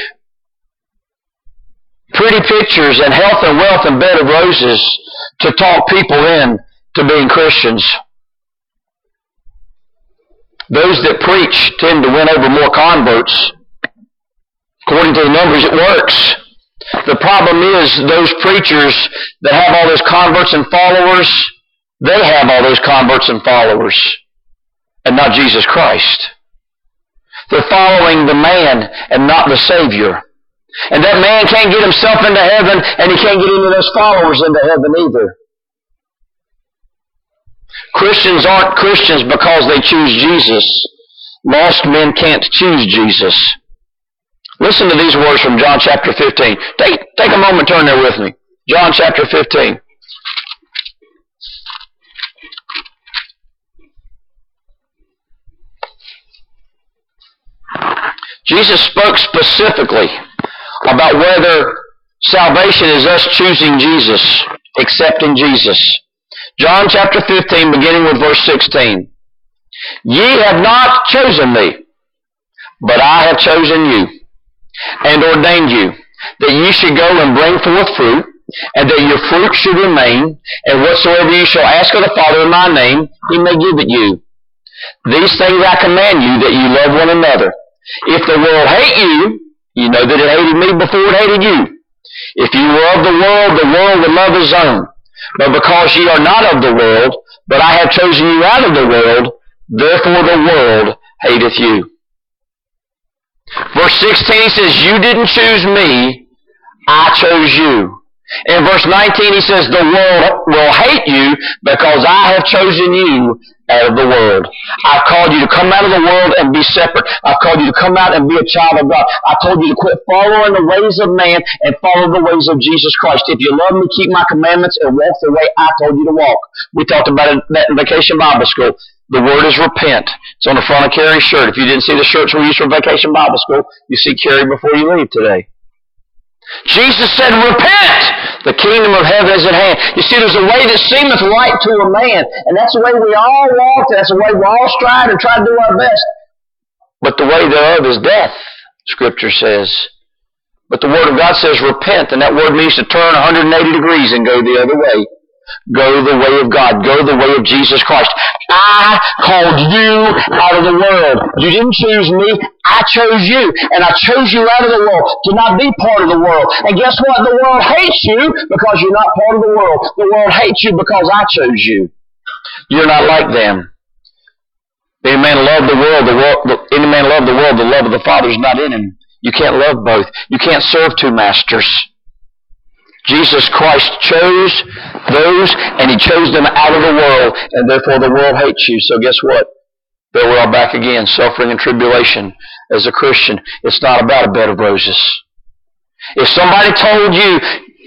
pretty pictures and health and wealth and bed of roses to talk people in to being Christians. Those that preach tend to win over more converts. According to the numbers, it works. The problem is those preachers that have all those converts and followers, they have all those converts and followers and not Jesus Christ. They're following the man and not the Savior. And that man can't get himself into heaven, and he can't get any of those followers into heaven either. Christians aren't Christians because they choose Jesus. Lost men can't choose Jesus. Listen to these words from John chapter fifteen. Take, take a moment, turn there with me. John chapter fifteen. Jesus spoke specifically about whether salvation is us choosing Jesus, accepting Jesus. John chapter fifteen, beginning with verse sixteen. Ye have not chosen me, but I have chosen you, and ordained you, that ye should go and bring forth fruit, and that your fruit should remain, and whatsoever ye shall ask of the Father in my name, he may give it you. These things I command you, that ye love one another. If the world hate you, you know that it hated me before it hated you. If you were of the world, the world would love his own. But because ye are not of the world, but I have chosen you out of the world, therefore the world hateth you. Verse sixteen says, you didn't choose me, I chose you. In verse nineteen he says, the world will hate you because I have chosen you out of the world. I've called you to come out of the world and be separate. I've called you to come out and be a child of God. I told you to quit following the ways of man and follow the ways of Jesus Christ. If you love me, keep my commandments and walk the way I told you to walk. We talked about it in Vacation Bible School. The word is repent. It's on the front of Carrie's shirt. If you didn't see the shirts we used for Vacation Bible School, you see Carrie before you leave today. Jesus said, repent! The kingdom of heaven is at hand. You see, there's a way that seemeth right to a man, and that's the way we all walk, that's the way we all strive and try to do our best. But the way thereof is death, Scripture says. But the Word of God says repent, and that word means to turn one hundred eighty degrees and go the other way. Go the way of God. Go the way of Jesus Christ. I called you out of the world. You didn't choose me. I chose you. And I chose you out of the world to not be part of the world. And guess what? The world hates you because you're not part of the world. The world hates you because I chose you. You're not like them. Any man love the world, the world, any man love the world, the love of the Father is not in him. You can't love both. You can't serve two masters. Jesus Christ chose those, and he chose them out of the world, and therefore the world hates you. So guess what? There we are back again, suffering and tribulation. As a Christian, it's not about a bed of roses. If somebody told you,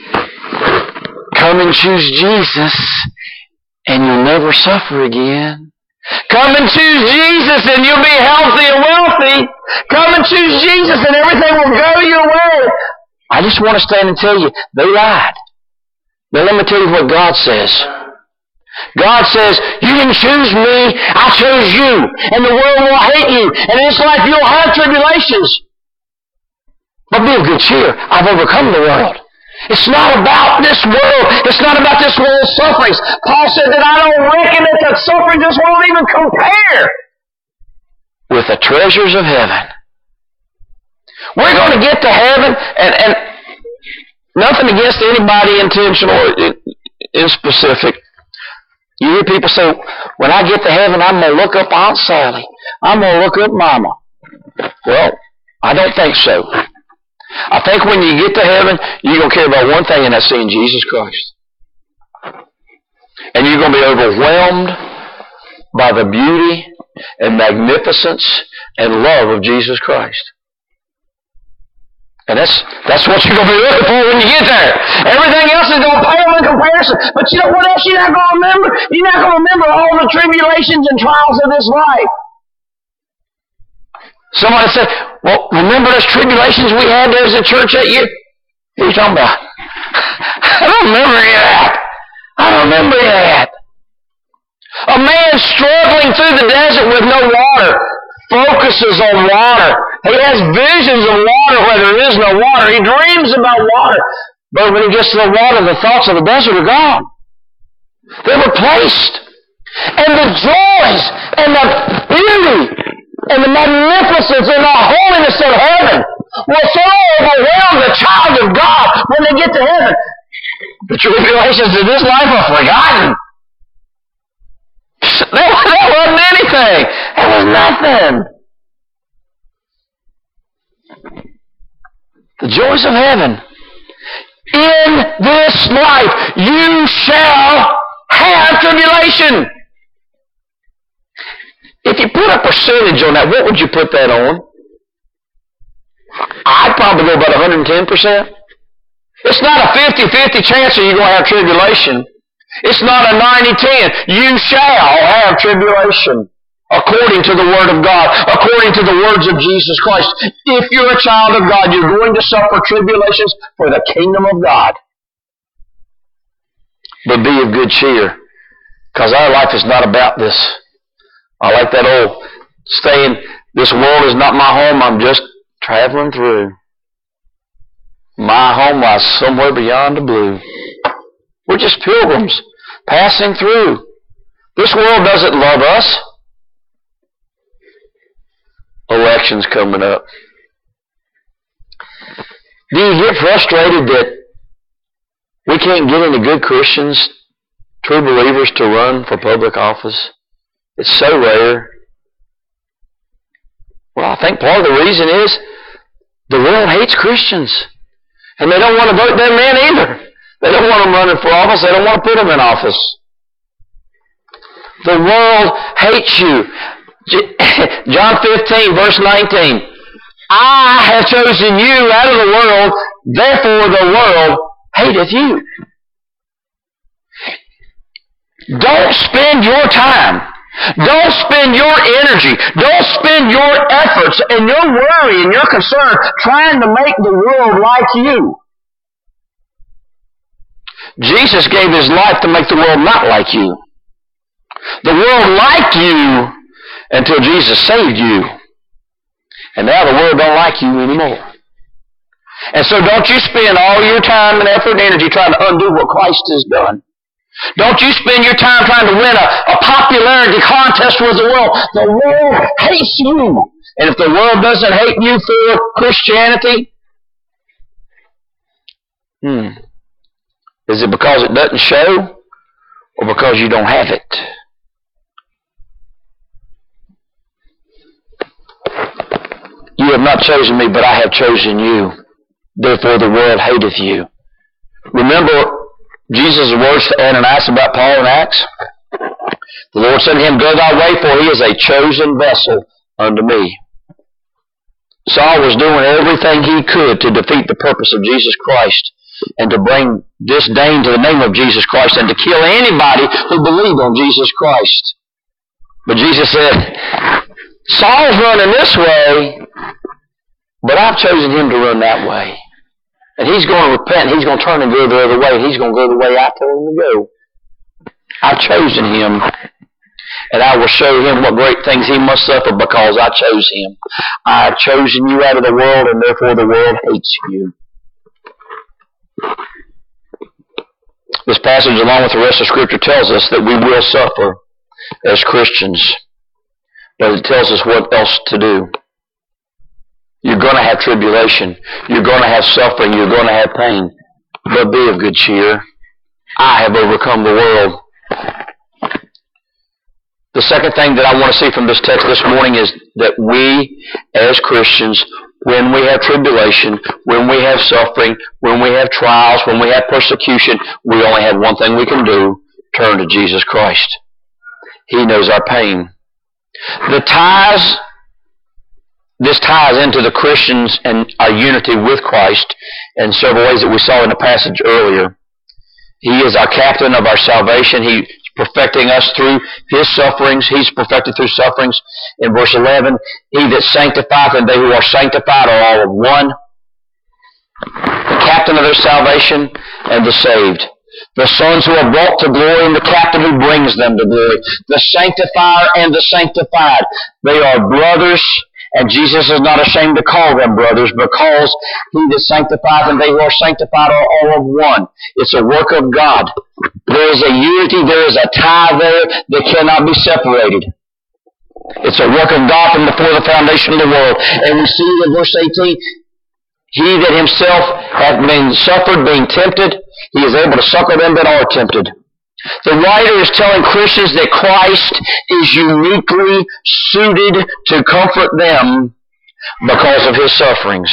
come and choose Jesus, and you'll never suffer again. Come and choose Jesus, and you'll be healthy and wealthy. Come and choose Jesus, and everything will go your way. I just want to stand and tell you, they lied. Now let me tell you what God says. God says, you didn't choose me, I chose you. And the world will hate you. And in this life you'll have tribulations. But be of good cheer. I've overcome the world. It's not about this world. It's not about this world's sufferings. Paul said that I don't reckon that the suffering this world even compare with the treasures of heaven. We're going to get to heaven, and, and nothing against anybody intentional or in, in specific. You hear people say, when I get to heaven, I'm going to look up Aunt Sally. I'm going to look up Mama. Well, I don't think so. I think when you get to heaven, you're going to care about one thing, and that's seeing Jesus Christ. And you're going to be overwhelmed by the beauty and magnificence and love of Jesus Christ. And that's that's what you're going to be looking for when you get there. Everything else is going to pale in comparison. But you know what else you're not going to remember? You're not going to remember all the tribulations and trials of this life. Somebody said, well, remember those tribulations we had there as a church that year? What are you talking about? I don't remember any of that. I don't remember any of that. A man struggling through the desert with no water focuses on water. He has visions of water where there is no water. He dreams about water. But when he gets to the water, the thoughts of the desert are gone. They're replaced. And the joys and the beauty and the magnificence and the holiness of heaven will so overwhelm the child of God when they get to heaven. The tribulations of this life are forgotten. That, that wasn't anything. That was nothing. The joys of heaven. In this life, you shall have tribulation. If you put a percentage on that, what would you put that on? I'd probably go about one hundred ten percent. It's not a fifty-fifty chance that you're going to have tribulation. It's not a ninety ten. You shall have tribulation according to the Word of God, according to the words of Jesus Christ. If you're a child of God, you're going to suffer tribulations for the kingdom of God. But be of good cheer, because our life is not about this. I like that old saying, this world is not my home, I'm just traveling through. My home lies somewhere beyond the blue. We're just pilgrims passing through. This world doesn't love us. Election's coming up. Do you get frustrated that we can't get any good Christians, true believers, to run for public office? It's so rare. Well, I think part of the reason is the world hates Christians. And they don't want to vote them in either. They don't want them running for office. They don't want to put them in office. The world hates you. John fifteen, verse nineteen. I have chosen you out of the world, therefore the world hateth you. Don't spend your time. Don't spend your energy. Don't spend your efforts and your worry and your concern trying to make the world like you. Jesus gave His life to make the world not like you. The world liked you until Jesus saved you. And now the world don't like you anymore. And so don't you spend all your time and effort and energy trying to undo what Christ has done. Don't you spend your time trying to win a, a popularity contest with the world. The world hates you. And if the world doesn't hate you for Christianity, hmm, is it because it doesn't show or because you don't have it? You have not chosen me, but I have chosen you. Therefore the world hateth you. Remember Jesus' words to Ananias about Paul in Acts? The Lord said to him, Go thy way, for he is a chosen vessel unto me. Saul was doing everything he could to defeat the purpose of Jesus Christ and to bring disdain to the name of Jesus Christ and to kill anybody who believed on Jesus Christ. But Jesus said, Saul's running this way, but I've chosen him to run that way. And he's going to repent, and he's going to turn and go the other way, and he's going to go the way I tell him to go. I've chosen him, and I will show him what great things he must suffer because I chose him. I have chosen you out of the world, and therefore the world hates you. This passage, along with the rest of Scripture, tells us that we will suffer as Christians, but it tells us what else to do. You're going to have tribulation. You're going to have suffering. You're going to have pain. But be of good cheer. I have overcome the world. The second thing that I want to see from this text this morning is that we, as Christians, when we have tribulation, when we have suffering, when we have trials, when we have persecution, we only have one thing we can do: turn to Jesus Christ. He knows our pain. The ties... This ties into the Christians and our unity with Christ in several ways that we saw in the passage earlier. He is our captain of our salvation. He's perfecting us through His sufferings. He's perfected through sufferings. In verse eleven, He that sanctifieth and they who are sanctified are all of one. The captain of their salvation and the saved. The sons who are brought to glory and the captain who brings them to glory. The sanctifier and the sanctified. They are brothers. And Jesus is not ashamed to call them brothers, because He that sanctifieth and they who are sanctified are all of one. It's a work of God. There is a unity, there is a tie there that cannot be separated. It's a work of God from before the foundation of the world. And we see in verse eighteen, He that Himself hath been suffered, being tempted, He is able to succor them that are tempted. The writer is telling Christians that Christ is uniquely suited to comfort them because of His sufferings.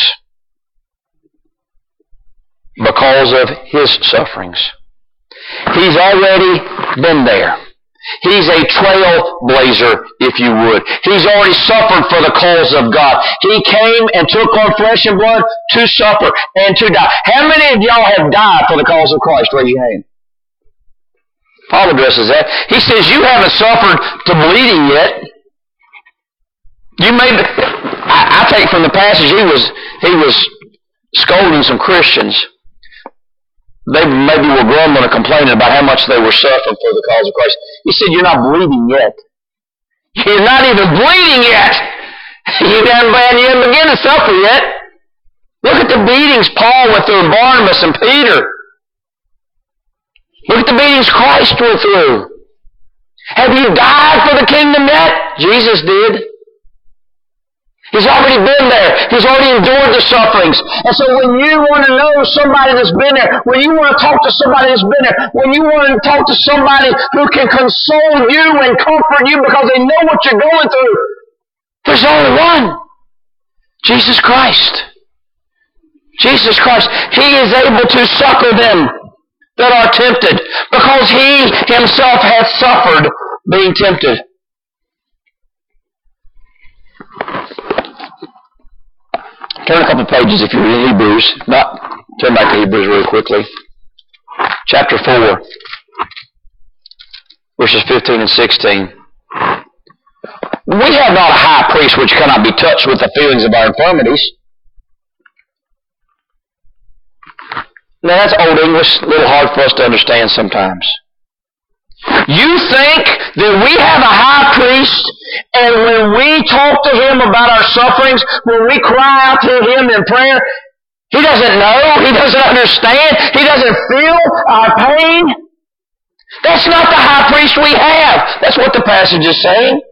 Because of His sufferings. He's already been there. He's a trailblazer, if you would. He's already suffered for the cause of God. He came and took on flesh and blood to suffer and to die. How many of y'all have died for the cause of Christ? Raise your hand. Paul addresses that. He says, you haven't suffered to bleeding yet. You may, I, I take from the passage, he was, he was scolding some Christians. They maybe were grumbling or complaining about how much they were suffering for the cause of Christ. He said, you're not bleeding yet. You're not even bleeding yet. You haven't, you haven't begun to suffer yet. Look at the beatings Paul went through, and Barnabas and Peter. Look at the beatings Christ went through. Have you died for the kingdom yet? Jesus did. He's already been there. He's already endured the sufferings. And so when you want to know somebody that's been there, when you want to talk to somebody that's been there, when you want to talk to somebody who can console you and comfort you because they know what you're going through, there's only one. Jesus Christ. Jesus Christ. He is able to succor them that are tempted because He Himself hath suffered being tempted. Turn a couple pages if you're in Hebrews. Not, turn back to Hebrews really quickly. Chapter four, verses fifteen and sixteen. We have not a high priest which cannot be touched with the feelings of our infirmities. Now that's Old English, a little hard for us to understand sometimes. You think that we have a high priest, and when we talk to Him about our sufferings, when we cry out to Him in prayer, He doesn't know, He doesn't understand, He doesn't feel our pain? That's not the high priest we have. That's what the passage is saying.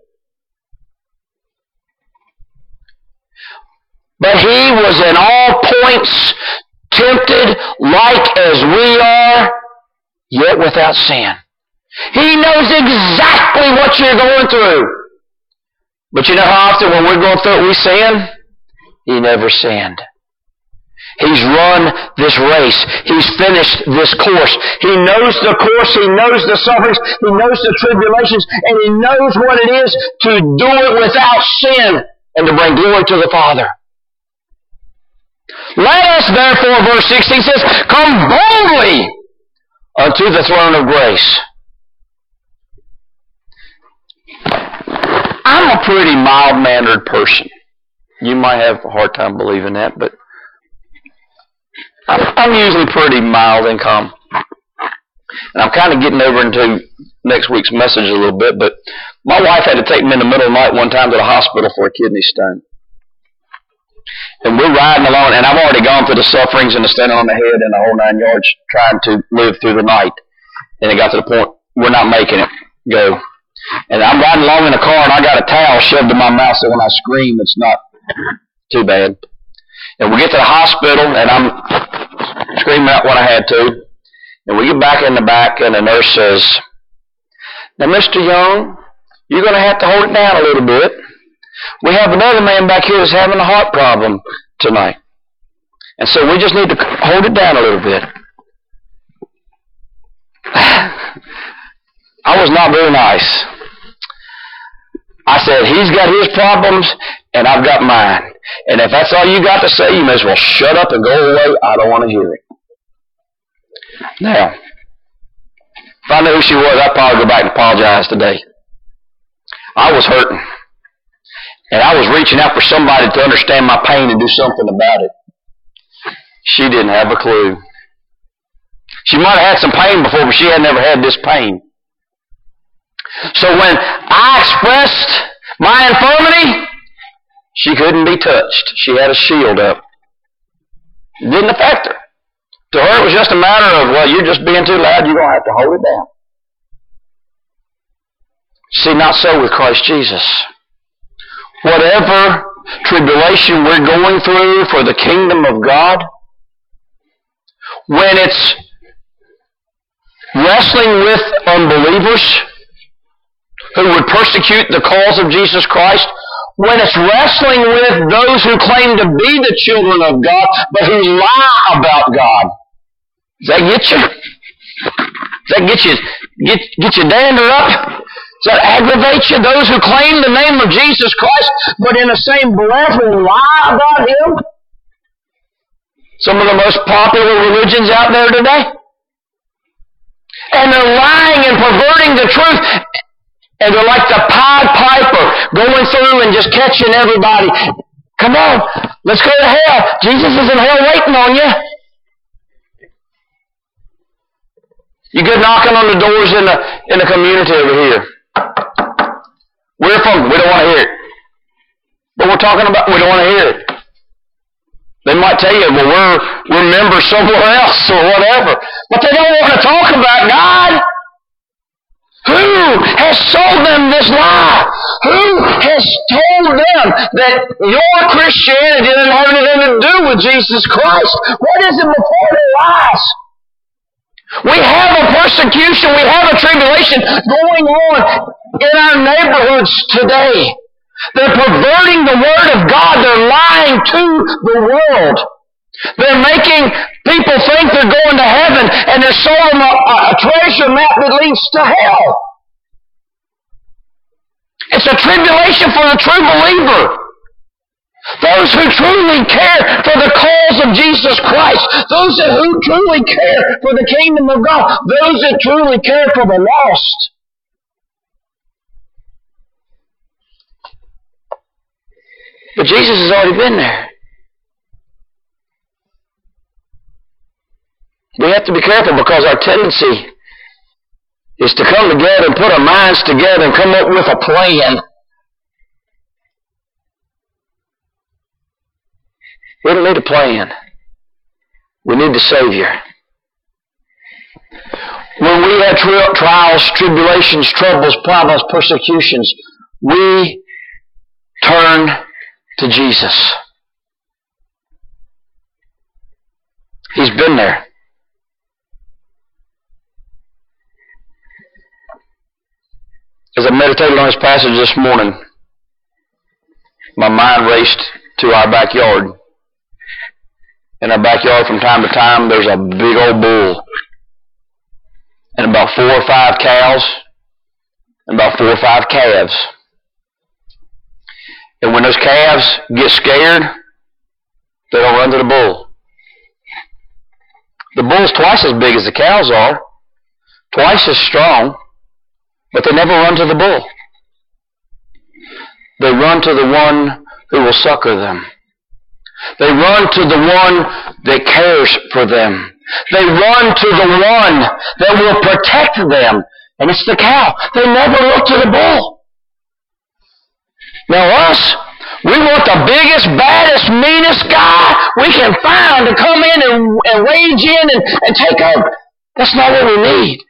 But He was in all points tempted like as we are, yet without sin. He knows exactly what you're going through. But you know how often when we're going through it we sin? He never sinned. He's run this race. He's finished this course. He knows the course. He knows the sufferings. He knows the tribulations. And He knows what it is to do it without sin and to bring glory to the Father. Let us therefore, verse sixteen says, come boldly unto the throne of grace. I'm a pretty mild-mannered person. You might have a hard time believing that, but I'm usually pretty mild and calm. And I'm kind of getting over into next week's message a little bit, but my wife had to take me in the middle of the night one time to the hospital for a kidney stone. And we're riding along, and I've already gone through the sufferings and the standing on the head and the whole nine yards trying to live through the night. And it got to the point, we're not making it go. And I'm riding along in the car, and I got a towel shoved in my mouth, so when I scream, it's not too bad. And we get to the hospital, and I'm screaming out what I had to. And we get back in the back, and the nurse says, now, Mister Young, you're going to have to hold it down a little bit. We have another man back here that's having a heart problem tonight. And so we just need to hold it down a little bit. I was not very nice. I said, he's got his problems, and I've got mine. And if that's all you got to say, you may as well shut up and go away. I don't want to hear it. Now, if I knew who she was, I'd probably go back and apologize today. I was hurting. And I was reaching out for somebody to understand my pain and do something about it. She didn't have a clue. She might have had some pain before, but she had never had this pain. So when I expressed my infirmity, she couldn't be touched. She had a shield up. It didn't affect her. To her, it was just a matter of, well, you're just being too loud, you're going to have to hold it down. See, not so with Christ Jesus. Whatever tribulation we're going through for the kingdom of God, when it's wrestling with unbelievers who would persecute the cause of Jesus Christ, when it's wrestling with those who claim to be the children of God, but who lie about God, does that get you? Does that get you get, get your dander up? Does that aggravate you? Those who claim the name of Jesus Christ, but in the same breath will lie about Him? Some of the most popular religions out there today. And they're lying and perverting the truth. And they're like the Pied Piper, going through and just catching everybody. Come on, let's go to hell. Jesus is in hell waiting on you. You go knocking on the doors in the in the community over here. We're from, we don't want to hear it. But we're talking about, we don't want to hear it. They might tell you, well, we're, we're members somewhere else or whatever. But they don't want to talk about God. Who has sold them this lie? Who has told them that your Christianity doesn't have anything to do with Jesus Christ? What is it before their lies? We have a persecution, we have a tribulation going on in our neighborhoods today. They're perverting the Word of God. They're lying to the world. They're making people think they're going to heaven, and they're showing them a, a treasure map that leads to hell. It's a tribulation for the true believer. Those who truly care for the cause of Jesus Christ. Those that who truly care for the kingdom of God. Those that truly care for the lost. But Jesus has already been there. We have to be careful because our tendency is to come together and put our minds together and come up with a plan. We don't need a plan. We need the Savior. When we have tri- trials, tribulations, troubles, problems, persecutions, we turn to Jesus. He's been there. As I meditated on this passage this morning, my mind raced to our backyard. In our backyard from time to time, there's a big old bull. And about four or five cows. And about four or five calves. And when those calves get scared, they don't run to the bull. The bull's twice as big as the cows are. Twice as strong. But they never run to the bull. They run to the one who will succor them. They run to the one that cares for them. They run to the one that will protect them. And it's the cow. They never look to the bull. Now us, we want the biggest, baddest, meanest guy we can find to come in and, and rage in and, and take over. That's not what we need.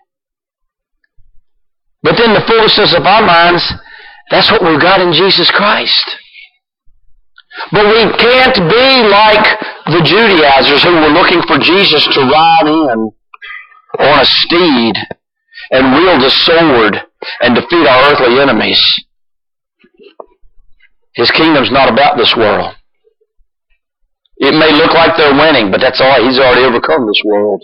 But then the foolishness of our minds, that's what we've got in Jesus Christ. But we can't be like the Judaizers who were looking for Jesus to ride in on a steed and wield a sword and defeat our earthly enemies. His kingdom's not about this world. It may look like they're winning, but that's all right. He's already overcome this world.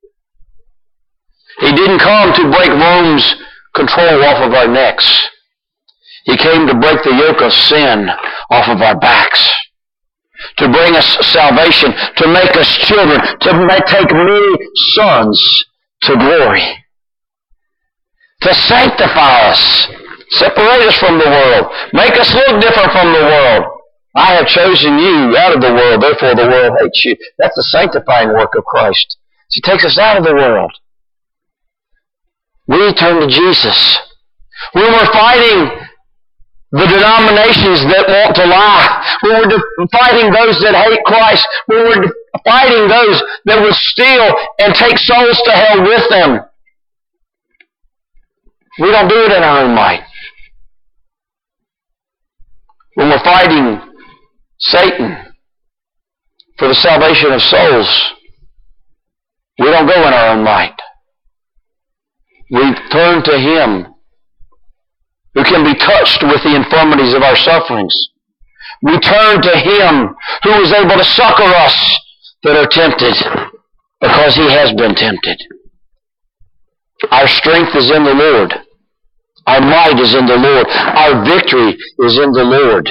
He didn't come to break Rome's control off of our necks. He came to break the yoke of sin off of our backs. To bring us salvation, to make us children, to take many sons to glory. To sanctify us, separate us from the world, make us look different from the world. I have chosen you out of the world, therefore the world hates you. That's the sanctifying work of Christ. He takes us out of the world. We turn to Jesus. When we're fighting the denominations that want to lie, when we're fighting those that hate Christ, when we're fighting those that would steal and take souls to hell with them, we don't do it in our own might. When we're fighting Satan for the salvation of souls, we don't go in our own might. We turn to Him who can be touched with the infirmities of our sufferings. We turn to Him who is able to succor us that are tempted because He has been tempted. Our strength is in the Lord. Our might is in the Lord. Our victory is in the Lord.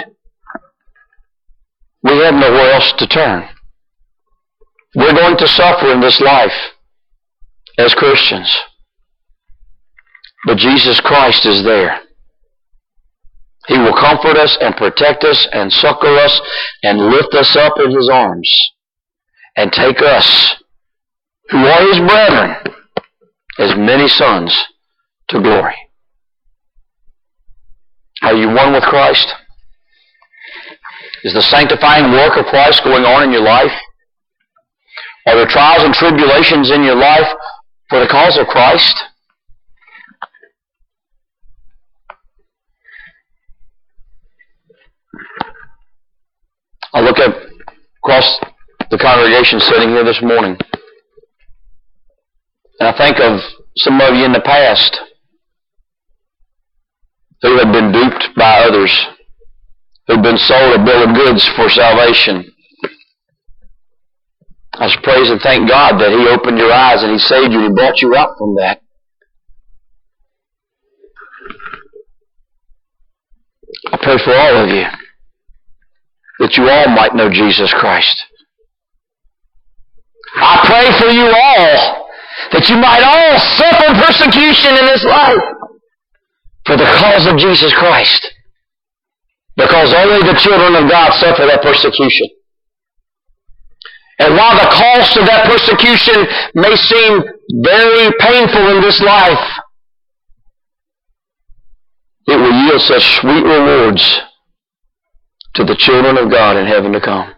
We have nowhere else to turn. We're going to suffer in this life as Christians. But Jesus Christ is there. He will comfort us and protect us and succor us and lift us up in His arms and take us, who are His brethren, as many sons, to glory. Are you one with Christ? Is the sanctifying work of Christ going on in your life? Are there trials and tribulations in your life for the cause of Christ? I look at across the congregation sitting here this morning, and I think of some of you in the past who have been duped by others, who have been sold a bill of goods for salvation. I just praise and thank God that He opened your eyes and He saved you and He brought you out from that. I pray for all of you, that you all might know Jesus Christ. I pray for you all, that you might all suffer persecution in this life for the cause of Jesus Christ. Because only the children of God suffer that persecution. And while the cost of that persecution may seem very painful in this life, it will yield such sweet rewards to the children of God in heaven to come.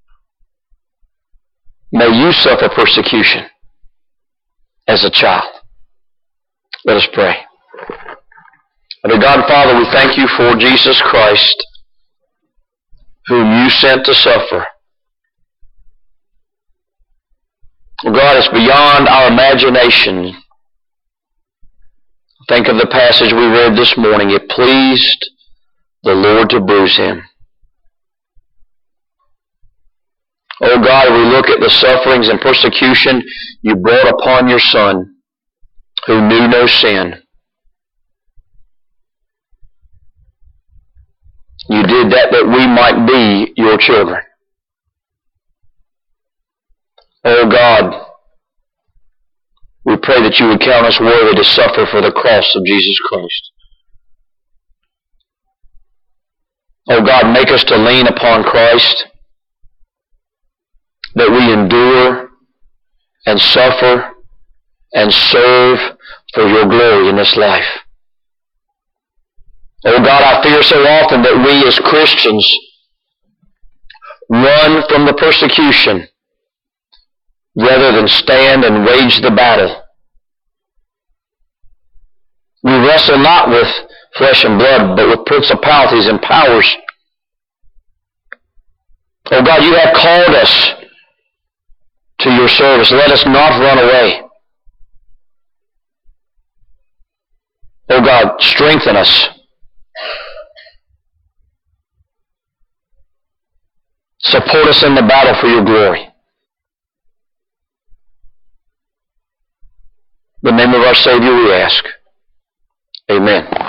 May you suffer persecution as a child. Let us pray. Dear God and Father, we thank you for Jesus Christ, whom you sent to suffer. God, it's beyond our imagination. Think of the passage we read this morning. It pleased the Lord to bruise him. Oh God, we look at the sufferings and persecution you brought upon your Son, who knew no sin. You did that that we might be your children. Oh God, we pray that you would count us worthy to suffer for the cross of Jesus Christ. Oh God, make us to lean upon Christ, that we endure and suffer and serve for your glory in this life. Oh God, I fear so often that we as Christians run from the persecution rather than stand and wage the battle. We wrestle not with flesh and blood, but with principalities and powers. Oh God, you have called us to your service. Let us not run away. Oh God, strengthen us. Support us in the battle for your glory. In the name of our Savior we ask. Amen.